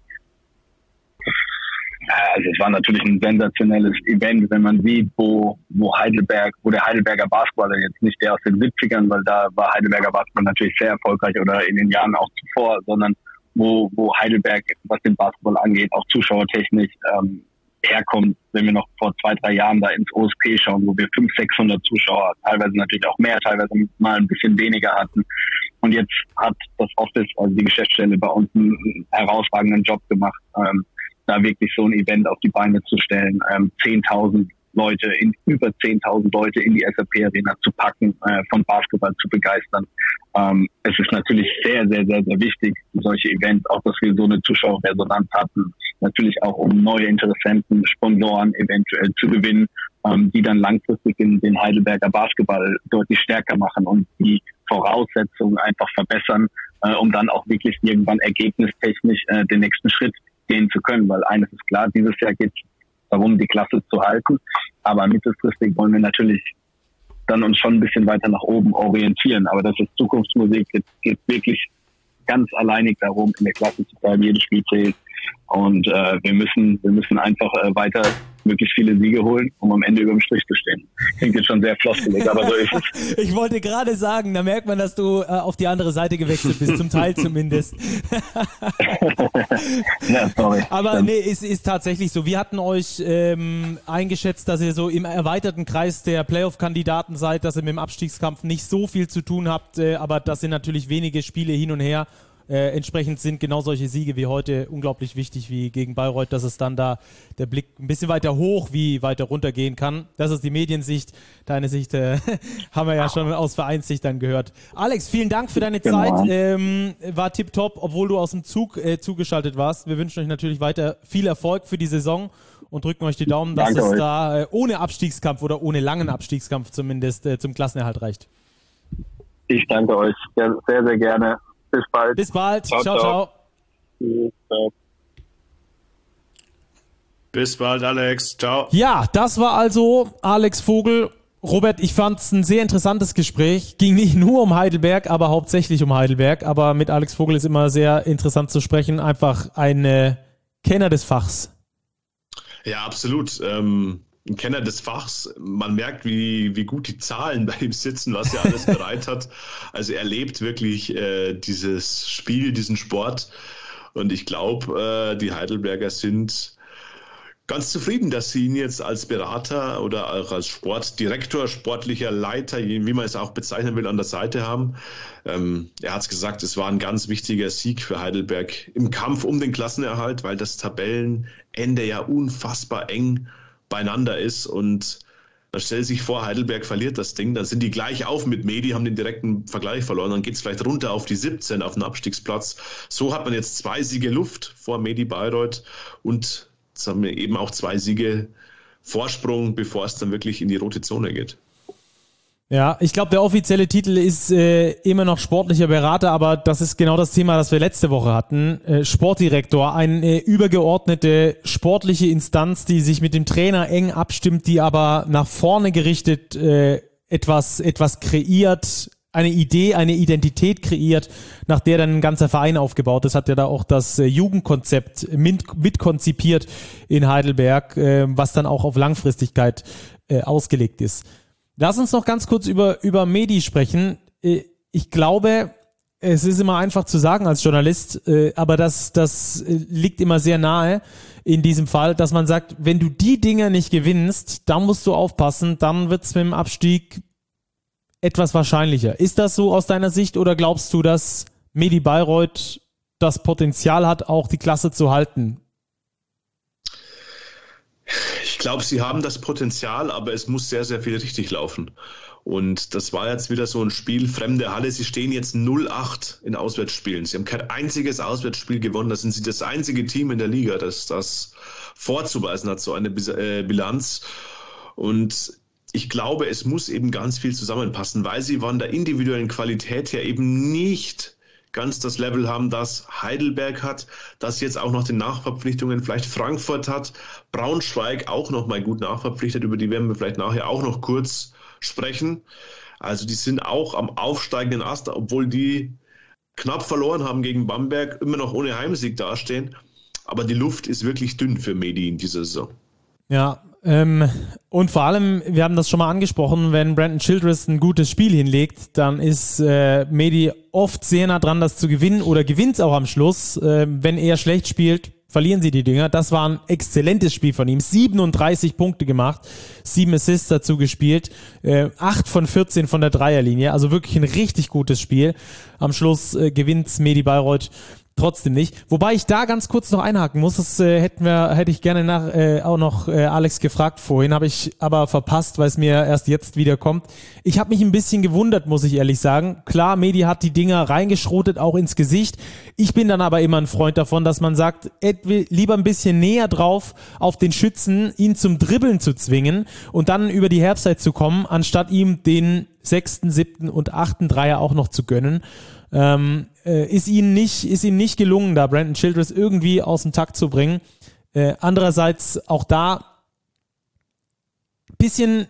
Also es war natürlich ein sensationelles Event, wenn man sieht, wo der Heidelberger Basketballer, jetzt nicht der aus den 70ern, weil da war Heidelberger Basketball natürlich sehr erfolgreich oder in den Jahren auch zuvor, sondern wo Heidelberg, was den Basketball angeht, auch zuschauertechnisch herkommt, wenn wir noch vor 2-3 Jahren da ins OSP schauen, wo wir 500-600 Zuschauer, teilweise natürlich auch mehr, teilweise mal ein bisschen weniger hatten. Und jetzt hat das Office, also die Geschäftsstelle bei uns einen herausragenden Job gemacht, da wirklich so ein Event auf die Beine zu stellen, 10.000 Leute, über 10.000 Leute in die SAP-Arena zu packen, von Basketball zu begeistern. Es ist natürlich sehr, sehr, sehr, sehr wichtig, solche Events, auch dass wir so eine Zuschauerresonanz hatten, natürlich auch um neue Interessenten, Sponsoren eventuell zu gewinnen, die dann langfristig den Heidelberger Basketball deutlich stärker machen und die Voraussetzungen einfach verbessern, um dann auch wirklich irgendwann ergebnistechnisch den nächsten Schritt gehen zu können, weil eines ist klar, dieses Jahr geht es darum, die Klasse zu halten, aber mittelfristig wollen wir natürlich dann uns schon ein bisschen weiter nach oben orientieren, aber das ist Zukunftsmusik, geht wirklich ganz alleinig darum, in der Klasse zu bleiben, jedes Spiel zählt und wir müssen einfach weiter möglichst viele Siege holen, um am Ende über dem Strich zu stehen. Klingt jetzt schon sehr floskelig, aber so ist es. Ich wollte gerade sagen, da merkt man, dass du auf die andere Seite gewechselt bist, zum Teil zumindest. Ja, sorry. Aber nee, es ist tatsächlich so. Wir hatten euch eingeschätzt, dass ihr so im erweiterten Kreis der Playoff-Kandidaten seid, dass ihr mit dem Abstiegskampf nicht so viel zu tun habt, aber das sind natürlich wenige Spiele hin und her. Entsprechend sind genau solche Siege wie heute unglaublich wichtig wie gegen Bayreuth, dass es dann da der Blick ein bisschen weiter hoch wie weiter runter gehen kann. Das ist die Mediensicht. Deine Sicht haben wir ja schon aus Vereinssicht dann gehört. Alex, vielen Dank für deine Zeit. War tipptopp, obwohl du aus dem Zug zugeschaltet warst. Wir wünschen euch natürlich weiter viel Erfolg für die Saison und drücken euch die Daumen, dass es da ohne Abstiegskampf oder ohne langen Abstiegskampf zumindest zum Klassenerhalt reicht. Ich danke euch sehr, sehr gerne. Bis bald. Bis bald. Ciao, ciao. Bis bald, Alex. Ciao. Ja, das war also Alex Vogel. Robert, ich fand es ein sehr interessantes Gespräch. Ging nicht nur um Heidelberg, aber hauptsächlich um Heidelberg. Aber mit Alex Vogel ist immer sehr interessant zu sprechen. Einfach ein Kenner des Fachs. Ja, absolut. Ein Kenner des Fachs. Man merkt, wie gut die Zahlen bei ihm sitzen, was er alles bereit hat. Also er lebt wirklich dieses Spiel, diesen Sport. Und ich glaube, die Heidelberger sind ganz zufrieden, dass sie ihn jetzt als Berater oder auch als Sportdirektor, sportlicher Leiter, wie man es auch bezeichnen will, an der Seite haben. Er hat es gesagt, es war ein ganz wichtiger Sieg für Heidelberg im Kampf um den Klassenerhalt, weil das Tabellenende ja unfassbar eng beieinander ist und dann stellt sich vor, Heidelberg verliert das Ding, dann sind die gleich auf mit Medi, haben den direkten Vergleich verloren, dann geht es vielleicht runter auf die 17 auf den Abstiegsplatz. So hat man jetzt 2 Siege Luft vor Medi Bayreuth und jetzt haben wir eben auch 2 Siege Vorsprung, bevor es dann wirklich in die rote Zone geht. Ja, ich glaube, der offizielle Titel ist immer noch sportlicher Berater, aber das ist genau das Thema, das wir letzte Woche hatten. Sportdirektor, eine übergeordnete sportliche Instanz, die sich mit dem Trainer eng abstimmt, die aber nach vorne gerichtet etwas kreiert, eine Idee, eine Identität kreiert, nach der dann ein ganzer Verein aufgebaut ist. Hat ja da auch das Jugendkonzept mitkonzipiert in Heidelberg, was dann auch auf Langfristigkeit ausgelegt ist. Lass uns noch ganz kurz über Medi sprechen. Ich glaube, es ist immer einfach zu sagen als Journalist, aber das liegt immer sehr nahe in diesem Fall, dass man sagt, wenn du die Dinger nicht gewinnst, dann musst du aufpassen, dann wird es mit dem Abstieg etwas wahrscheinlicher. Ist das so aus deiner Sicht oder glaubst du, dass Medi Bayreuth das Potenzial hat, auch die Klasse zu halten? Ich glaube, sie haben das Potenzial, aber es muss sehr, sehr viel richtig laufen. Und das war jetzt wieder so ein Spiel, fremde Halle. Sie stehen jetzt 0-8 in Auswärtsspielen. Sie haben kein einziges Auswärtsspiel gewonnen. Da sind sie das einzige Team in der Liga, das das vorzuweisen hat, so eine Bilanz. Und ich glaube, es muss eben ganz viel zusammenpassen, weil sie von der individuellen Qualität her eben nicht ganz das Level haben, das Heidelberg hat, das jetzt auch noch den Nachverpflichtungen vielleicht Frankfurt hat, Braunschweig auch noch mal gut nachverpflichtet, über die werden wir vielleicht nachher auch noch kurz sprechen. Also die sind auch am aufsteigenden Ast, obwohl die knapp verloren haben gegen Bamberg, immer noch ohne Heimsieg dastehen. Aber die Luft ist wirklich dünn für Medi in dieser Saison. Ja, und vor allem, wir haben das schon mal angesprochen, wenn Brandon Childress ein gutes Spiel hinlegt, dann ist Medi oft sehr nah dran, das zu gewinnen oder gewinnt es auch am Schluss. Wenn er schlecht spielt, verlieren sie die Dinger. Das war ein exzellentes Spiel von ihm. 37 Punkte gemacht, 7 Assists dazu gespielt, 8 von 14 von der Dreierlinie, also wirklich ein richtig gutes Spiel. Am Schluss gewinnt Medi Bayreuth trotzdem nicht. Wobei ich da ganz kurz noch einhaken muss, das hätte ich gerne auch noch Alex gefragt vorhin, habe ich aber verpasst, weil es mir erst jetzt wieder kommt. Ich habe mich ein bisschen gewundert, muss ich ehrlich sagen. Klar, Medi hat die Dinger reingeschrotet, auch ins Gesicht. Ich bin dann aber immer ein Freund davon, dass man sagt, lieber ein bisschen näher drauf auf den Schützen, ihn zum Dribbeln zu zwingen und dann über die Herbstzeit zu kommen, anstatt ihm den 6., 7. und 8. Dreier auch noch zu gönnen. Ist ihm nicht gelungen, da Brandon Childress irgendwie aus dem Takt zu bringen. Andererseits auch da bisschen,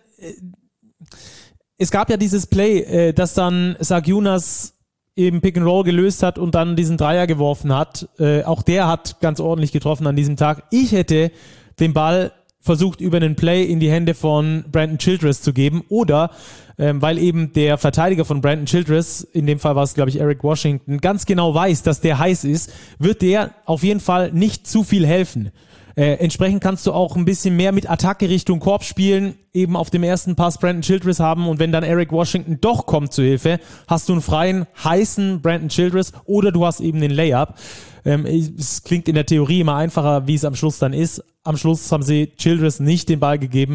es gab ja dieses Play, das dann Sargunas eben Pick and Roll gelöst hat und dann diesen Dreier geworfen hat. Auch der hat ganz ordentlich getroffen an diesem Tag. Ich hätte den Ball versucht, über einen Play in die Hände von Brandon Childress zu geben oder weil eben der Verteidiger von Brandon Childress, in dem Fall war es, glaube ich, Eric Washington, ganz genau weiß, dass der heiß ist, wird der auf jeden Fall nicht zu viel helfen. Entsprechend kannst du auch ein bisschen mehr mit Attacke Richtung Korb spielen, eben auf dem ersten Pass Brandon Childress haben und wenn dann Eric Washington doch kommt zu Hilfe, hast du einen freien, heißen Brandon Childress oder du hast eben den Layup. Es klingt in der Theorie immer einfacher, wie es am Schluss dann ist. Am Schluss haben sie Childress nicht den Ball gegeben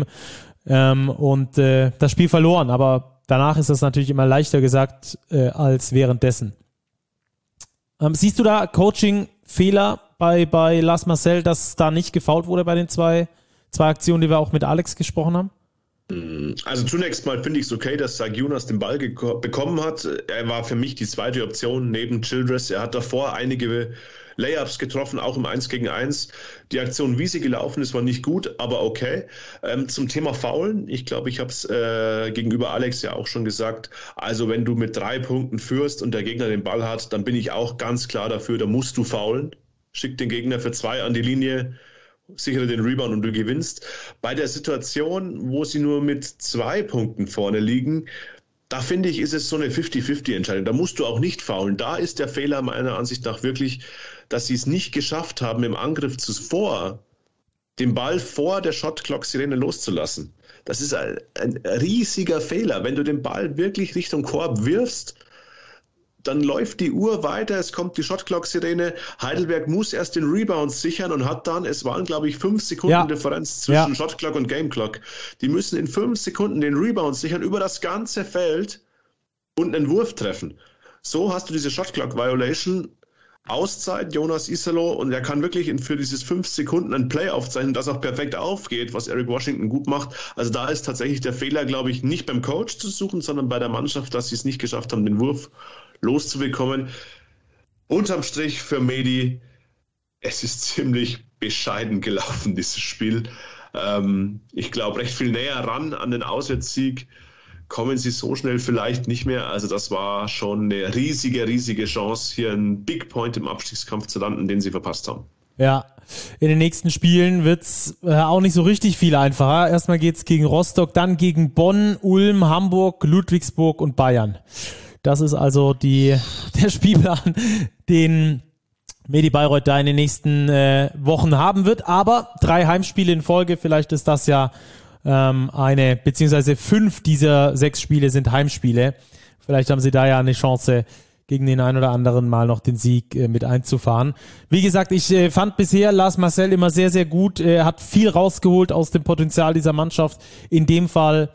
und das Spiel verloren, aber danach ist das natürlich immer leichter gesagt als währenddessen. Siehst du da Coaching-Fehler bei Lars Marcel, dass da nicht gefoult wurde bei den zwei Aktionen, die wir auch mit Alex gesprochen haben? Also zunächst mal finde ich es okay, dass Sargunas den Ball bekommen hat. Er war für mich die zweite Option neben Childress. Er hat davor einige Layups getroffen, auch im 1 gegen 1. Die Aktion, wie sie gelaufen ist, war nicht gut, aber okay. Zum Thema Foulen, ich glaube, ich habe es gegenüber Alex ja auch schon gesagt, also wenn du mit 3 Punkten führst und der Gegner den Ball hat, dann bin ich auch ganz klar dafür, da musst du foulen. Schick den Gegner für 2 an die Linie, sichere den Rebound und du gewinnst. Bei der Situation, wo sie nur mit 2 Punkten vorne liegen, da finde ich, ist es so eine 50-50-Entscheidung. Da musst du auch nicht foulen. Da ist der Fehler meiner Ansicht nach wirklich, dass sie es nicht geschafft haben, im Angriff zuvor den Ball vor der Shot-Clock-Sirene loszulassen. Das ist ein riesiger Fehler. Wenn du den Ball wirklich Richtung Korb wirfst, dann läuft die Uhr weiter, es kommt die Shotclock-Sirene, Heidelberg muss erst den Rebound sichern und hat dann, es waren glaube ich 5 Sekunden Differenz zwischen Shotclock und Gameclock. Die müssen in 5 Sekunden den Rebound sichern über das ganze Feld und einen Wurf treffen. So hast du diese Shotclock-Violation, Auszeit, Jonas Isalo, und er kann wirklich für dieses 5 Sekunden ein Play aufzeichnen, das auch perfekt aufgeht, was Eric Washington gut macht. Also da ist tatsächlich der Fehler, glaube ich, nicht beim Coach zu suchen, sondern bei der Mannschaft, dass sie es nicht geschafft haben, den Wurf loszubekommen. Unterm Strich für Medi, es ist ziemlich bescheiden gelaufen, dieses Spiel. Ich glaube, recht viel näher ran an den Auswärtssieg kommen sie so schnell vielleicht nicht mehr. Also das war schon eine riesige Chance, hier einen Big Point im Abstiegskampf zu landen, den sie verpasst haben. Ja, in den nächsten Spielen wird's auch nicht so richtig viel einfacher. Erstmal geht's gegen Rostock, dann gegen Bonn, Ulm, Hamburg, Ludwigsburg und Bayern. Das ist also der Spielplan, den Medi Bayreuth da in den nächsten Wochen haben wird. Aber 3 Heimspiele in Folge, vielleicht ist das ja beziehungsweise 5 dieser 6 Spiele sind Heimspiele. Vielleicht haben sie da ja eine Chance, gegen den einen oder anderen mal noch den Sieg mit einzufahren. Wie gesagt, ich fand bisher Lars Marcel immer sehr, sehr gut. Er hat viel rausgeholt aus dem Potenzial dieser Mannschaft. In dem Fall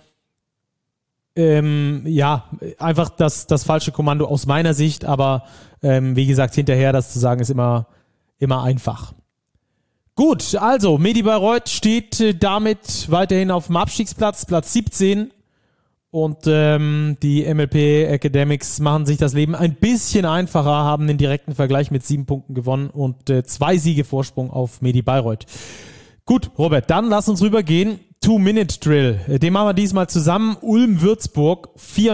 einfach das falsche Kommando aus meiner Sicht, aber wie gesagt, hinterher das zu sagen, ist immer einfach. Gut, also Medi Bayreuth steht damit weiterhin auf dem Abstiegsplatz, Platz 17, und die MLP Academics machen sich das Leben ein bisschen einfacher, haben den direkten Vergleich mit 7 Punkten gewonnen und 2 Siege Vorsprung auf Medi Bayreuth. Gut, Robert, dann lass uns rübergehen. 2-Minute-Drill. Den machen wir diesmal zusammen. Ulm-Würzburg,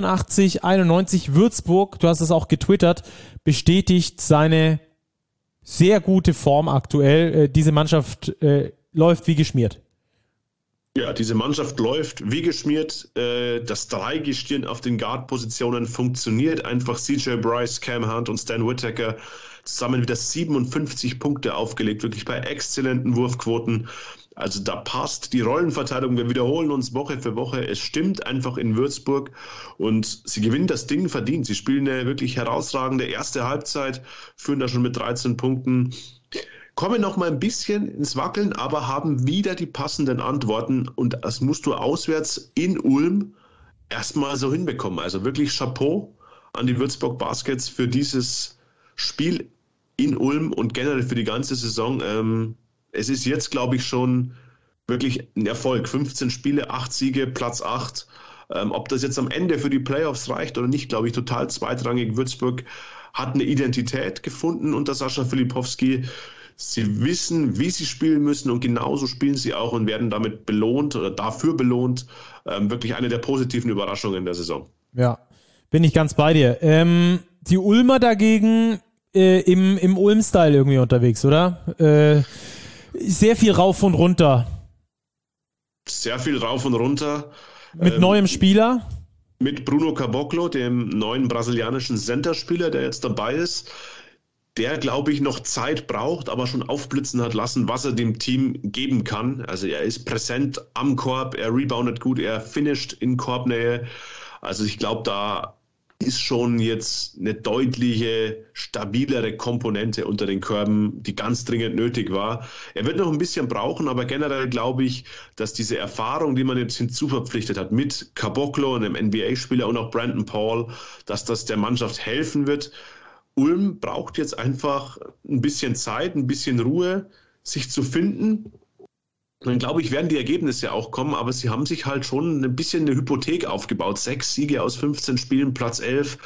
84-91. Würzburg, du hast es auch getwittert, bestätigt seine sehr gute Form aktuell. Diese Mannschaft läuft wie geschmiert. Ja, diese Mannschaft läuft wie geschmiert. Das Dreigestirn auf den Guard-Positionen funktioniert einfach. CJ Bryce, Cam Hunt und Stan Whittaker zusammen wieder 57 Punkte aufgelegt, wirklich bei exzellenten Wurfquoten. Also da passt die Rollenverteilung. Wir wiederholen uns Woche für Woche. Es stimmt einfach in Würzburg und sie gewinnen das Ding verdient. Sie spielen eine wirklich herausragende erste Halbzeit, führen da schon mit 13 Punkten, kommen noch mal ein bisschen ins Wackeln, aber haben wieder die passenden Antworten und das musst du auswärts in Ulm erstmal so hinbekommen. Also wirklich Chapeau an die Würzburg Baskets für dieses Spiel in Ulm und generell für die ganze Saison. Es ist jetzt, glaube ich, schon wirklich ein Erfolg. 15 Spiele, 8 Siege, Platz 8. Ob das jetzt am Ende für die Playoffs reicht oder nicht, glaube ich, total zweitrangig. Würzburg hat eine Identität gefunden unter Sascha Filipowski. Sie wissen, wie sie spielen müssen und genauso spielen sie auch und werden damit belohnt oder dafür belohnt. Wirklich eine der positiven Überraschungen der Saison. Ja, bin ich ganz bei dir. Die Ulmer dagegen im Ulm-Style irgendwie unterwegs, oder? Sehr viel rauf und runter. Sehr viel rauf und runter. Mit neuem Spieler? Mit Bruno Caboclo, dem neuen brasilianischen Centerspieler, der jetzt dabei ist. Der, glaube ich, noch Zeit braucht, aber schon aufblitzen hat lassen, was er dem Team geben kann. Also er ist präsent am Korb, er reboundet gut, er finisht in Korbnähe. Also ich glaube, da ist schon jetzt eine deutliche, stabilere Komponente unter den Körben, die ganz dringend nötig war. Er wird noch ein bisschen brauchen, aber generell glaube ich, dass diese Erfahrung, die man jetzt hinzuverpflichtet hat mit Caboclo, einem NBA-Spieler und auch Brandon Paul, dass das der Mannschaft helfen wird. Ulm braucht jetzt einfach ein bisschen Zeit, ein bisschen Ruhe, sich zu finden. Dann glaube ich, werden die Ergebnisse auch kommen, aber sie haben sich halt schon ein bisschen eine Hypothek aufgebaut. 6 Siege aus 15 Spielen, Platz 11.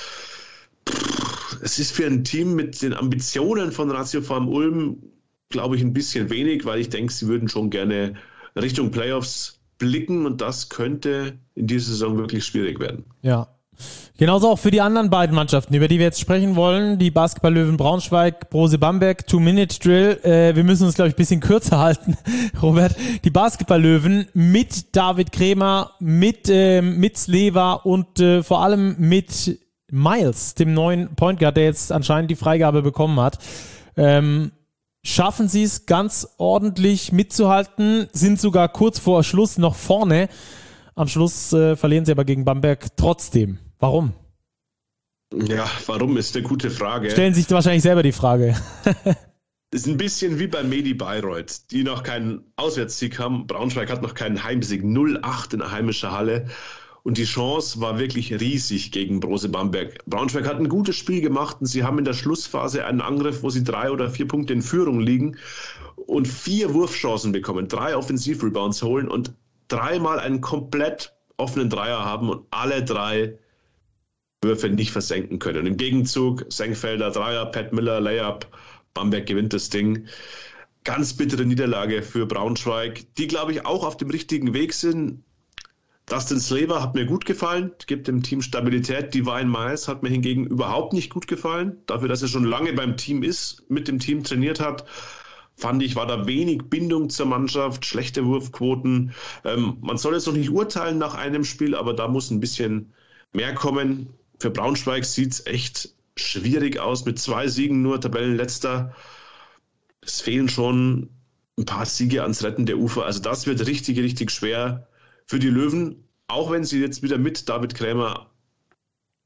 Es ist für ein Team mit den Ambitionen von Ratiofarm Ulm, glaube ich, ein bisschen wenig, weil ich denke, sie würden schon gerne Richtung Playoffs blicken und das könnte in dieser Saison wirklich schwierig werden. Ja. Genauso auch für die anderen beiden Mannschaften, über die wir jetzt sprechen wollen. Die Basketball-Löwen Braunschweig, Brose Bamberg, 2-Minute-Drill. Wir müssen uns, glaube ich, ein bisschen kürzer halten, Robert. Die Basketball-Löwen mit David Krämer, mit Sleva und vor allem mit Miles, dem neuen Point Guard, der jetzt anscheinend die Freigabe bekommen hat. Schaffen sie es ganz ordentlich mitzuhalten, sind sogar kurz vor Schluss noch vorne. Am Schluss verlieren sie aber gegen Bamberg trotzdem. Warum? Ja, warum ist eine gute Frage. Stellen sich wahrscheinlich selber die Frage. Ist ein bisschen wie bei Medi Bayreuth, die noch keinen Auswärtssieg haben. Braunschweig hat noch keinen Heimsieg, 0-8 in der heimischen Halle. Und die Chance war wirklich riesig gegen Brose Bamberg. Braunschweig hat ein gutes Spiel gemacht und sie haben in der Schlussphase einen Angriff, wo sie 3 oder 4 Punkte in Führung liegen und 4 Wurfchancen bekommen, 3 Offensivrebounds holen und 3-mal einen komplett offenen Dreier haben und alle 3 Würfe nicht versenken können. Und im Gegenzug Senkfelder Dreier, Pat Miller Layup, Bamberg gewinnt das Ding. Ganz bittere Niederlage für Braunschweig, die, glaube ich, auch auf dem richtigen Weg sind. Dustin Slaver hat mir gut gefallen, gibt dem Team Stabilität. Divine Miles hat mir hingegen überhaupt nicht gut gefallen. Dafür, dass er schon lange beim Team ist, mit dem Team trainiert hat, fand ich, war da wenig Bindung zur Mannschaft, schlechte Wurfquoten. Man soll jetzt noch nicht urteilen nach einem Spiel, aber da muss ein bisschen mehr kommen. Für Braunschweig sieht es echt schwierig aus, mit 2 Siegen nur, Tabellenletzter. Es fehlen schon ein paar Siege ans rettende Ufer. Also das wird richtig, richtig schwer für die Löwen, auch wenn sie jetzt wieder mit David Krämer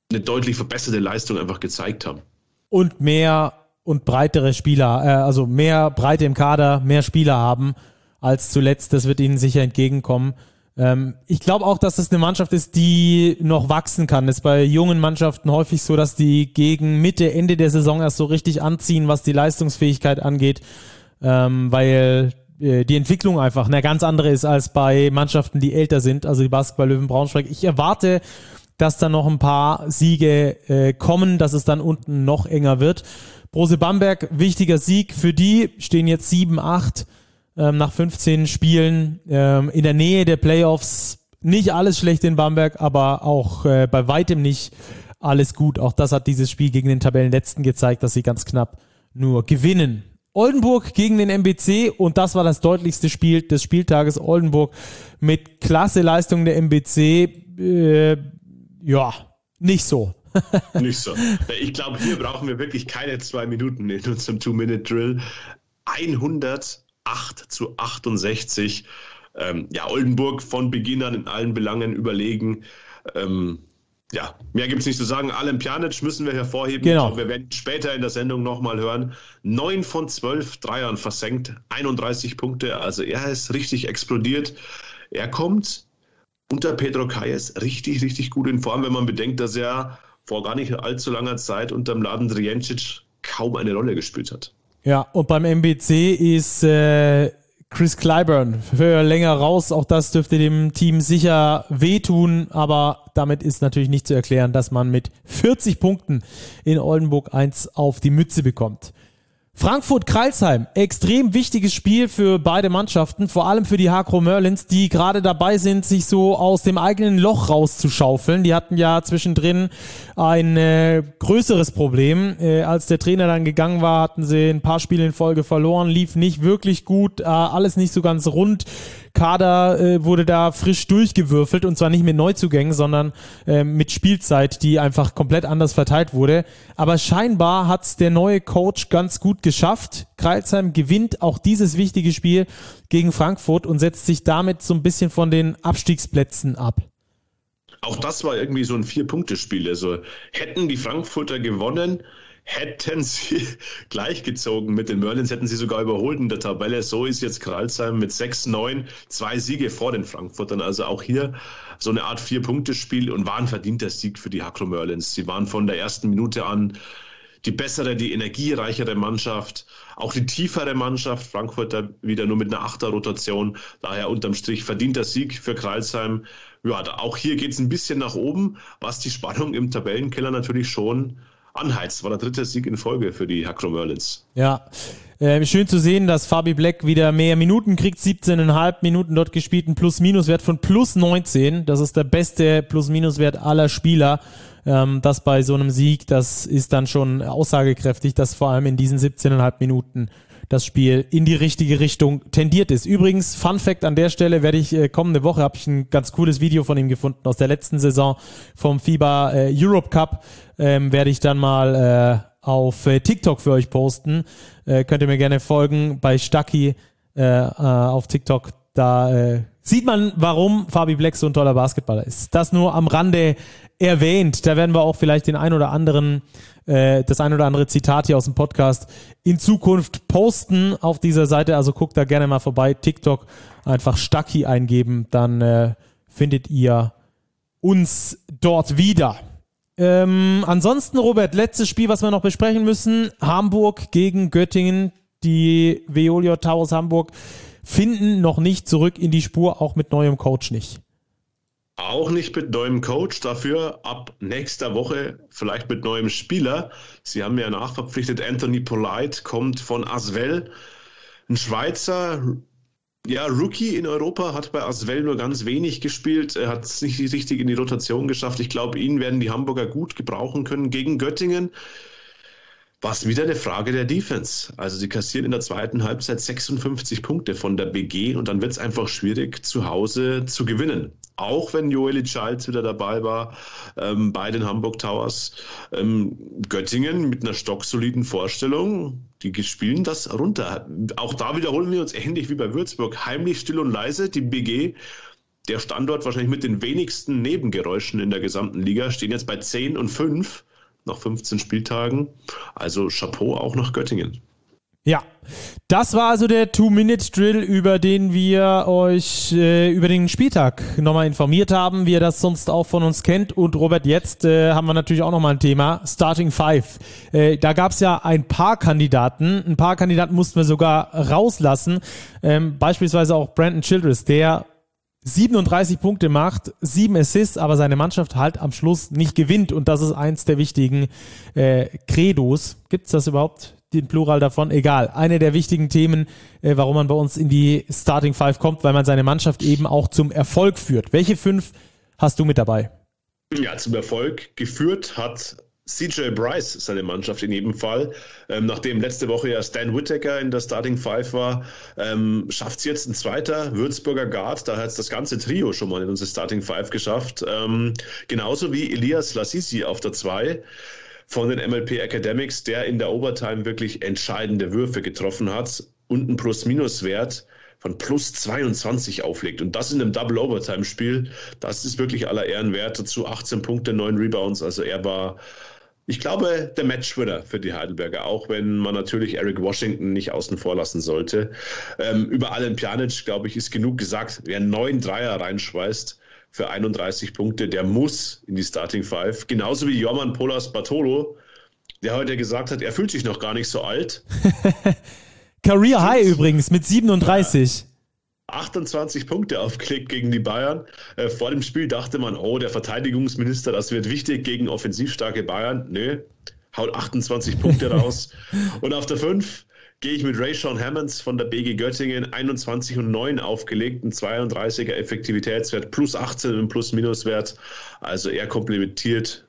eine deutlich verbesserte Leistung einfach gezeigt haben. Und mehr und breitere Spieler, also mehr Breite im Kader, mehr Spieler haben als zuletzt. Das wird ihnen sicher entgegenkommen. Ich glaube auch, dass das eine Mannschaft ist, die noch wachsen kann. Das ist bei jungen Mannschaften häufig so, dass die gegen Mitte, Ende der Saison erst so richtig anziehen, was die Leistungsfähigkeit angeht, weil die Entwicklung einfach eine ganz andere ist als bei Mannschaften, die älter sind, also die Basketball-Löwen Braunschweig. Ich erwarte, dass da noch ein paar Siege kommen, dass es dann unten noch enger wird. Brose Bamberg, wichtiger Sieg für die, stehen jetzt 7-8 nach 15 Spielen in der Nähe der Playoffs. Nicht alles schlecht in Bamberg, aber auch bei weitem nicht alles gut. Auch das hat dieses Spiel gegen den Tabellenletzten gezeigt, dass sie ganz knapp nur gewinnen. Oldenburg gegen den MBC und das war das deutlichste Spiel des Spieltages. Oldenburg mit klasse Leistung der MBC, nicht so. Nicht so. Ich glaube, hier brauchen wir wirklich keine 2 Minuten in unserem 2-Minute-Drill. 108-68. Oldenburg von Beginn an in allen Belangen überlegen. Mehr gibt es nicht zu sagen. Alen Pjanic müssen wir hervorheben. Genau. Ich glaube, wir werden später in der Sendung nochmal hören. 9 von 12 Dreiern versenkt, 31 Punkte. Also er ist richtig explodiert. Er kommt unter Pedro Calles richtig, richtig gut in Form, wenn man bedenkt, dass er vor gar nicht allzu langer Zeit unter dem Mladen Drijancic kaum eine Rolle gespielt hat. Ja, und beim MBC ist Chris Clyburn für länger raus. Auch das dürfte dem Team sicher wehtun, aber damit ist natürlich nicht zu erklären, dass man mit 40 Punkten in Oldenburg 1 auf die Mütze bekommt. Frankfurt-Crailsheim, extrem wichtiges Spiel für beide Mannschaften, vor allem für die Hakro Merlins, die gerade dabei sind, sich so aus dem eigenen Loch rauszuschaufeln. Die hatten ja zwischendrin ein größeres Problem. Als der Trainer dann gegangen war, hatten sie ein paar Spiele in Folge verloren, lief nicht wirklich gut, alles nicht so ganz rund. Kader wurde da frisch durchgewürfelt und zwar nicht mit Neuzugängen, sondern mit Spielzeit, die einfach komplett anders verteilt wurde. Aber scheinbar hat es der neue Coach ganz gut geschafft. Crailsheim gewinnt auch dieses wichtige Spiel gegen Frankfurt und setzt sich damit so ein bisschen von den Abstiegsplätzen ab. Auch das war irgendwie so ein 4-Punkte-Spiel. Also hätten die Frankfurter gewonnen, hätten sie gleichgezogen mit den Merlins, hätten sie sogar überholt in der Tabelle. So ist jetzt Crailsheim mit 6-9, 2 Siege vor den Frankfurtern. Also auch hier so eine Art 4-Punkte-Spiel und war ein verdienter Sieg für die Hakro Merlins. Sie waren von der ersten Minute an die bessere, die energiereichere Mannschaft, auch die tiefere Mannschaft. Frankfurter wieder nur mit einer 8er-Rotation. Daher unterm Strich verdienter Sieg für Crailsheim. Ja, auch hier geht es ein bisschen nach oben, was die Spannung im Tabellenkeller natürlich schon anheizt. War der 3. Sieg in Folge für die Hakro Merlins. Ja, schön zu sehen, dass Fabi Black wieder mehr Minuten kriegt. 17,5 Minuten dort gespielt. Ein Plus-Minus-Wert von plus 19. Das ist der beste Plus-Minus-Wert aller Spieler. Das bei so einem Sieg, das ist dann schon aussagekräftig, dass vor allem in diesen 17,5 Minuten das Spiel in die richtige Richtung tendiert ist. Übrigens, Fun Fact an der Stelle, werde ich kommende Woche, habe ich ein ganz cooles Video von ihm gefunden aus der letzten Saison vom FIBA Europe Cup, werde ich dann mal auf TikTok für euch posten. Könnt ihr mir gerne folgen bei Stucky auf TikTok. Da sieht man, warum Fabi Black so ein toller Basketballer ist. Das nur am Rande erwähnt. Da werden wir auch vielleicht das ein oder andere Zitat hier aus dem Podcast in Zukunft posten auf dieser Seite. Also guckt da gerne mal vorbei. TikTok einfach Stucky eingeben, dann findet ihr uns dort wieder. Ansonsten, Robert, letztes Spiel, was wir noch besprechen müssen. Hamburg gegen Göttingen. Die Veolia Towers Hamburg finden noch nicht zurück in die Spur, auch mit neuem Coach nicht. Auch nicht mit neuem Coach, dafür ab nächster Woche vielleicht mit neuem Spieler. Sie haben ja nachverpflichtet, Anthony Polite kommt von Asvel, ein Schweizer, ja, Rookie in Europa, hat bei Asvel nur ganz wenig gespielt, er hat es nicht richtig in die Rotation geschafft. Ich glaube, ihn werden die Hamburger gut gebrauchen können gegen Göttingen. Was wieder eine Frage der Defense. Also sie kassieren in der zweiten Halbzeit 56 Punkte von der BG und dann wird es einfach schwierig, zu Hause zu gewinnen. Auch wenn Joeli Childs wieder dabei war bei den Hamburg Towers. Göttingen mit einer stocksoliden Vorstellung, die spielen das runter. Auch da wiederholen wir uns ähnlich wie bei Würzburg. Heimlich, still und leise. Die BG der Standort wahrscheinlich mit den wenigsten Nebengeräuschen in der gesamten Liga, stehen jetzt bei 10-5 nach 15 Spieltagen. Also Chapeau auch nach Göttingen. Ja, das war also der 2-Minute-Drill, über den wir euch über den Spieltag nochmal informiert haben, wie ihr das sonst auch von uns kennt. Und Robert, jetzt haben wir natürlich auch nochmal ein Thema, Starting Five. Da gab es ja ein paar Kandidaten mussten wir sogar rauslassen, beispielsweise auch Brandon Childress, der 37 Punkte macht, 7 Assists, aber seine Mannschaft halt am Schluss nicht gewinnt. Und das ist eins der wichtigen Credos. Gibt es das überhaupt? Den Plural davon? Egal. Eine der wichtigen Themen, warum man bei uns in die Starting Five kommt, weil man seine Mannschaft eben auch zum Erfolg führt. Welche 5 hast du mit dabei? Ja, zum Erfolg geführt hat CJ Bryce seine Mannschaft in jedem Fall. Nachdem letzte Woche ja Stan Whittaker in der Starting Five war, schafft es jetzt ein zweiter Würzburger Guard. Da hat es das ganze Trio schon mal in unsere Starting Five geschafft. Genauso wie Elias Lassisi auf der 2 von den MLP Academics, der in der Overtime wirklich entscheidende Würfe getroffen hat und einen Plus-Minus-Wert von plus 22 auflegt. Und das in einem Double-Overtime-Spiel, das ist wirklich aller Ehren wert. Dazu 18 Punkte, 9 Rebounds. Also er war, ich glaube, der Matchwinner für die Heidelberger, auch wenn man natürlich Eric Washington nicht außen vor lassen sollte. Über Alen Pjanic, glaube ich, ist genug gesagt. Wer 9 Dreier reinschweißt für 31 Punkte, der muss in die Starting Five. Genauso wie Jorman Polas Bartolo, der heute gesagt hat, er fühlt sich noch gar nicht so alt. Career High übrigens mit 37. 28 Punkte aufgelegt gegen die Bayern. Vor dem Spiel dachte man, oh, der Verteidigungsminister, das wird wichtig gegen offensivstarke Bayern. Nö, haut 28 Punkte raus. Und auf der 5 gehe ich mit Rayshawn Hammonds von der BG Göttingen, 21 und 9 aufgelegt, ein 32er Effektivitätswert, plus 18 im Plus-Minus-Wert. Also er komplettiert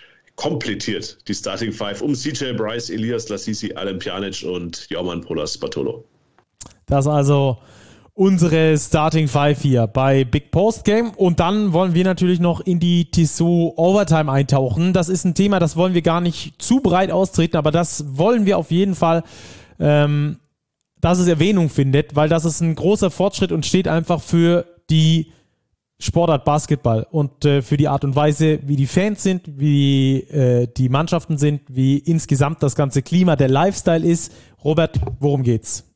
die Starting Five um CJ Bryce, Elias Lassisi, Alen Pjanic und Jorman Polas Bartolo. Das ist also unsere Starting Five hier bei Big Post Game. Und dann wollen wir natürlich noch in die Tissot Overtime eintauchen. Das ist ein Thema, das wollen wir gar nicht zu breit austreten, aber das wollen wir auf jeden Fall, dass es Erwähnung findet, weil das ist ein großer Fortschritt und steht einfach für die Sportart Basketball und für die Art und Weise, wie die Fans sind, wie die Mannschaften sind, wie insgesamt das ganze Klima, der Lifestyle ist. Robert, worum geht's?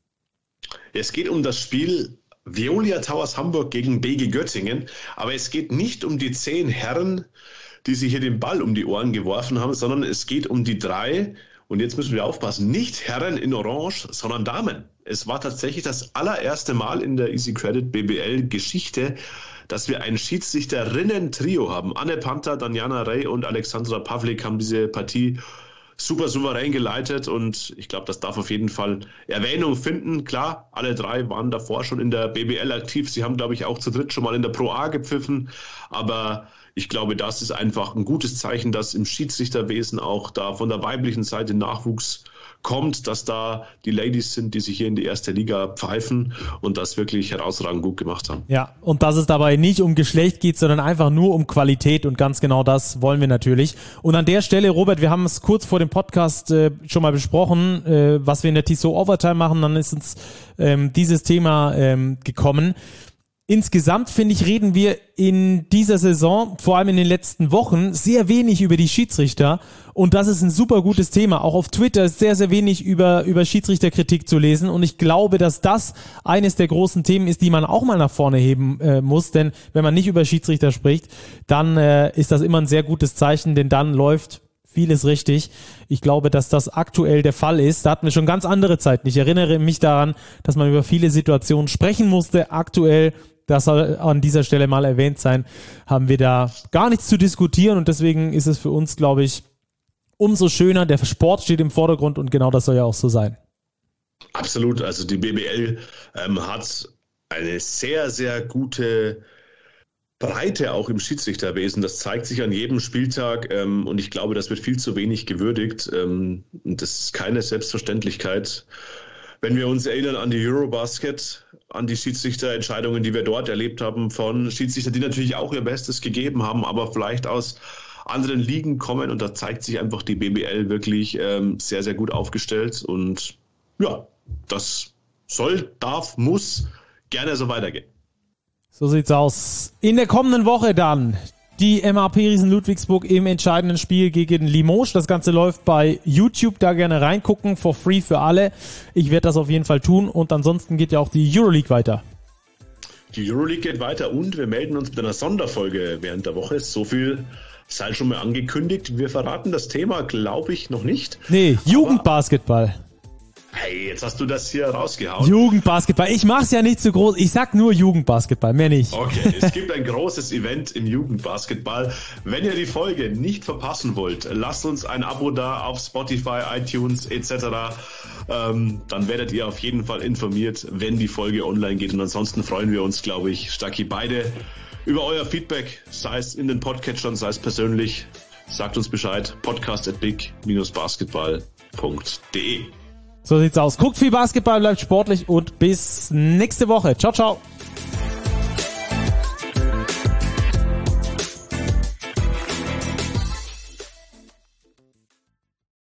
Es geht um das Spiel Veolia Towers Hamburg gegen BG Göttingen, aber es geht nicht um die 10 Herren, die sich hier den Ball um die Ohren geworfen haben, sondern es geht um die 3, und jetzt müssen wir aufpassen, nicht Herren in Orange, sondern Damen. Es war tatsächlich das allererste Mal in der Easy Credit BBL-Geschichte, dass wir ein Schiedsrichterinnen-Trio haben. Anne Panther, Daniana Rey und Alexandra Pavlik haben diese Partie super souverän geleitet und ich glaube, das darf auf jeden Fall Erwähnung finden. Klar, alle 3 waren davor schon in der BBL aktiv. Sie haben, glaube ich, auch zu dritt schon mal in der Pro A gepfiffen, aber ich glaube, das ist einfach ein gutes Zeichen, dass im Schiedsrichterwesen auch da von der weiblichen Seite Nachwuchs kommt, dass da die Ladies sind, die sich hier in die erste Liga pfeifen und das wirklich herausragend gut gemacht haben. Ja, und dass es dabei nicht um Geschlecht geht, sondern einfach nur um Qualität und ganz genau das wollen wir natürlich. Und an der Stelle, Robert, wir haben es kurz vor dem Podcast schon mal besprochen, was wir in der Tissot Overtime machen, dann ist uns dieses Thema gekommen. Insgesamt, finde ich, reden wir in dieser Saison, vor allem in den letzten Wochen, sehr wenig über die Schiedsrichter. Und das ist ein super gutes Thema. Auch auf Twitter ist sehr, sehr wenig über Schiedsrichterkritik zu lesen. Und ich glaube, dass das eines der großen Themen ist, die man auch mal nach vorne heben muss. Denn wenn man nicht über Schiedsrichter spricht, dann ist das immer ein sehr gutes Zeichen, denn dann läuft vieles richtig. Ich glaube, dass das aktuell der Fall ist. Da hatten wir schon ganz andere Zeiten. Ich erinnere mich daran, dass man über viele Situationen sprechen musste. Aktuell, das soll an dieser Stelle mal erwähnt sein, haben wir da gar nichts zu diskutieren und deswegen ist es für uns, glaube ich, umso schöner. Der Sport steht im Vordergrund und genau das soll ja auch so sein. Absolut. Also die BBL hat eine sehr, sehr gute Breite auch im Schiedsrichterwesen. Das zeigt sich an jedem Spieltag und ich glaube, das wird viel zu wenig gewürdigt. Und das ist keine Selbstverständlichkeit. Wenn wir uns erinnern an die Eurobasket, an die Schiedsrichterentscheidungen, die wir dort erlebt haben, von Schiedsrichtern, die natürlich auch ihr Bestes gegeben haben, aber vielleicht aus anderen Ligen kommen. Und da zeigt sich einfach die BBL wirklich sehr, sehr gut aufgestellt. Und ja, das soll, darf, muss gerne so weitergehen. So sieht's aus. In der kommenden Woche dann die MAP Riesen Ludwigsburg im entscheidenden Spiel gegen Limoges. Das Ganze läuft bei YouTube, da gerne reingucken, for free für alle. Ich werde das auf jeden Fall tun und ansonsten geht ja auch die Euroleague weiter. Die Euroleague geht weiter und wir melden uns mit einer Sonderfolge während der Woche. So viel sei schon mal angekündigt. Wir verraten das Thema, glaube ich, noch nicht. Nee, Jugendbasketball. Hey, jetzt hast du das hier rausgehauen. Jugendbasketball. Ich mach's ja nicht so groß. Ich sag nur Jugendbasketball, mehr nicht. Okay, es gibt ein großes Event im Jugendbasketball. Wenn ihr die Folge nicht verpassen wollt, lasst uns ein Abo da auf Spotify, iTunes etc. Dann werdet ihr auf jeden Fall informiert, wenn die Folge online geht. Und ansonsten freuen wir uns, glaube ich, Stacki, beide über euer Feedback, sei es in den Podcatchern, sei es persönlich. Sagt uns Bescheid. podcast@big-basketball.de. So sieht's aus. Guckt viel Basketball, bleibt sportlich und bis nächste Woche. Ciao, ciao.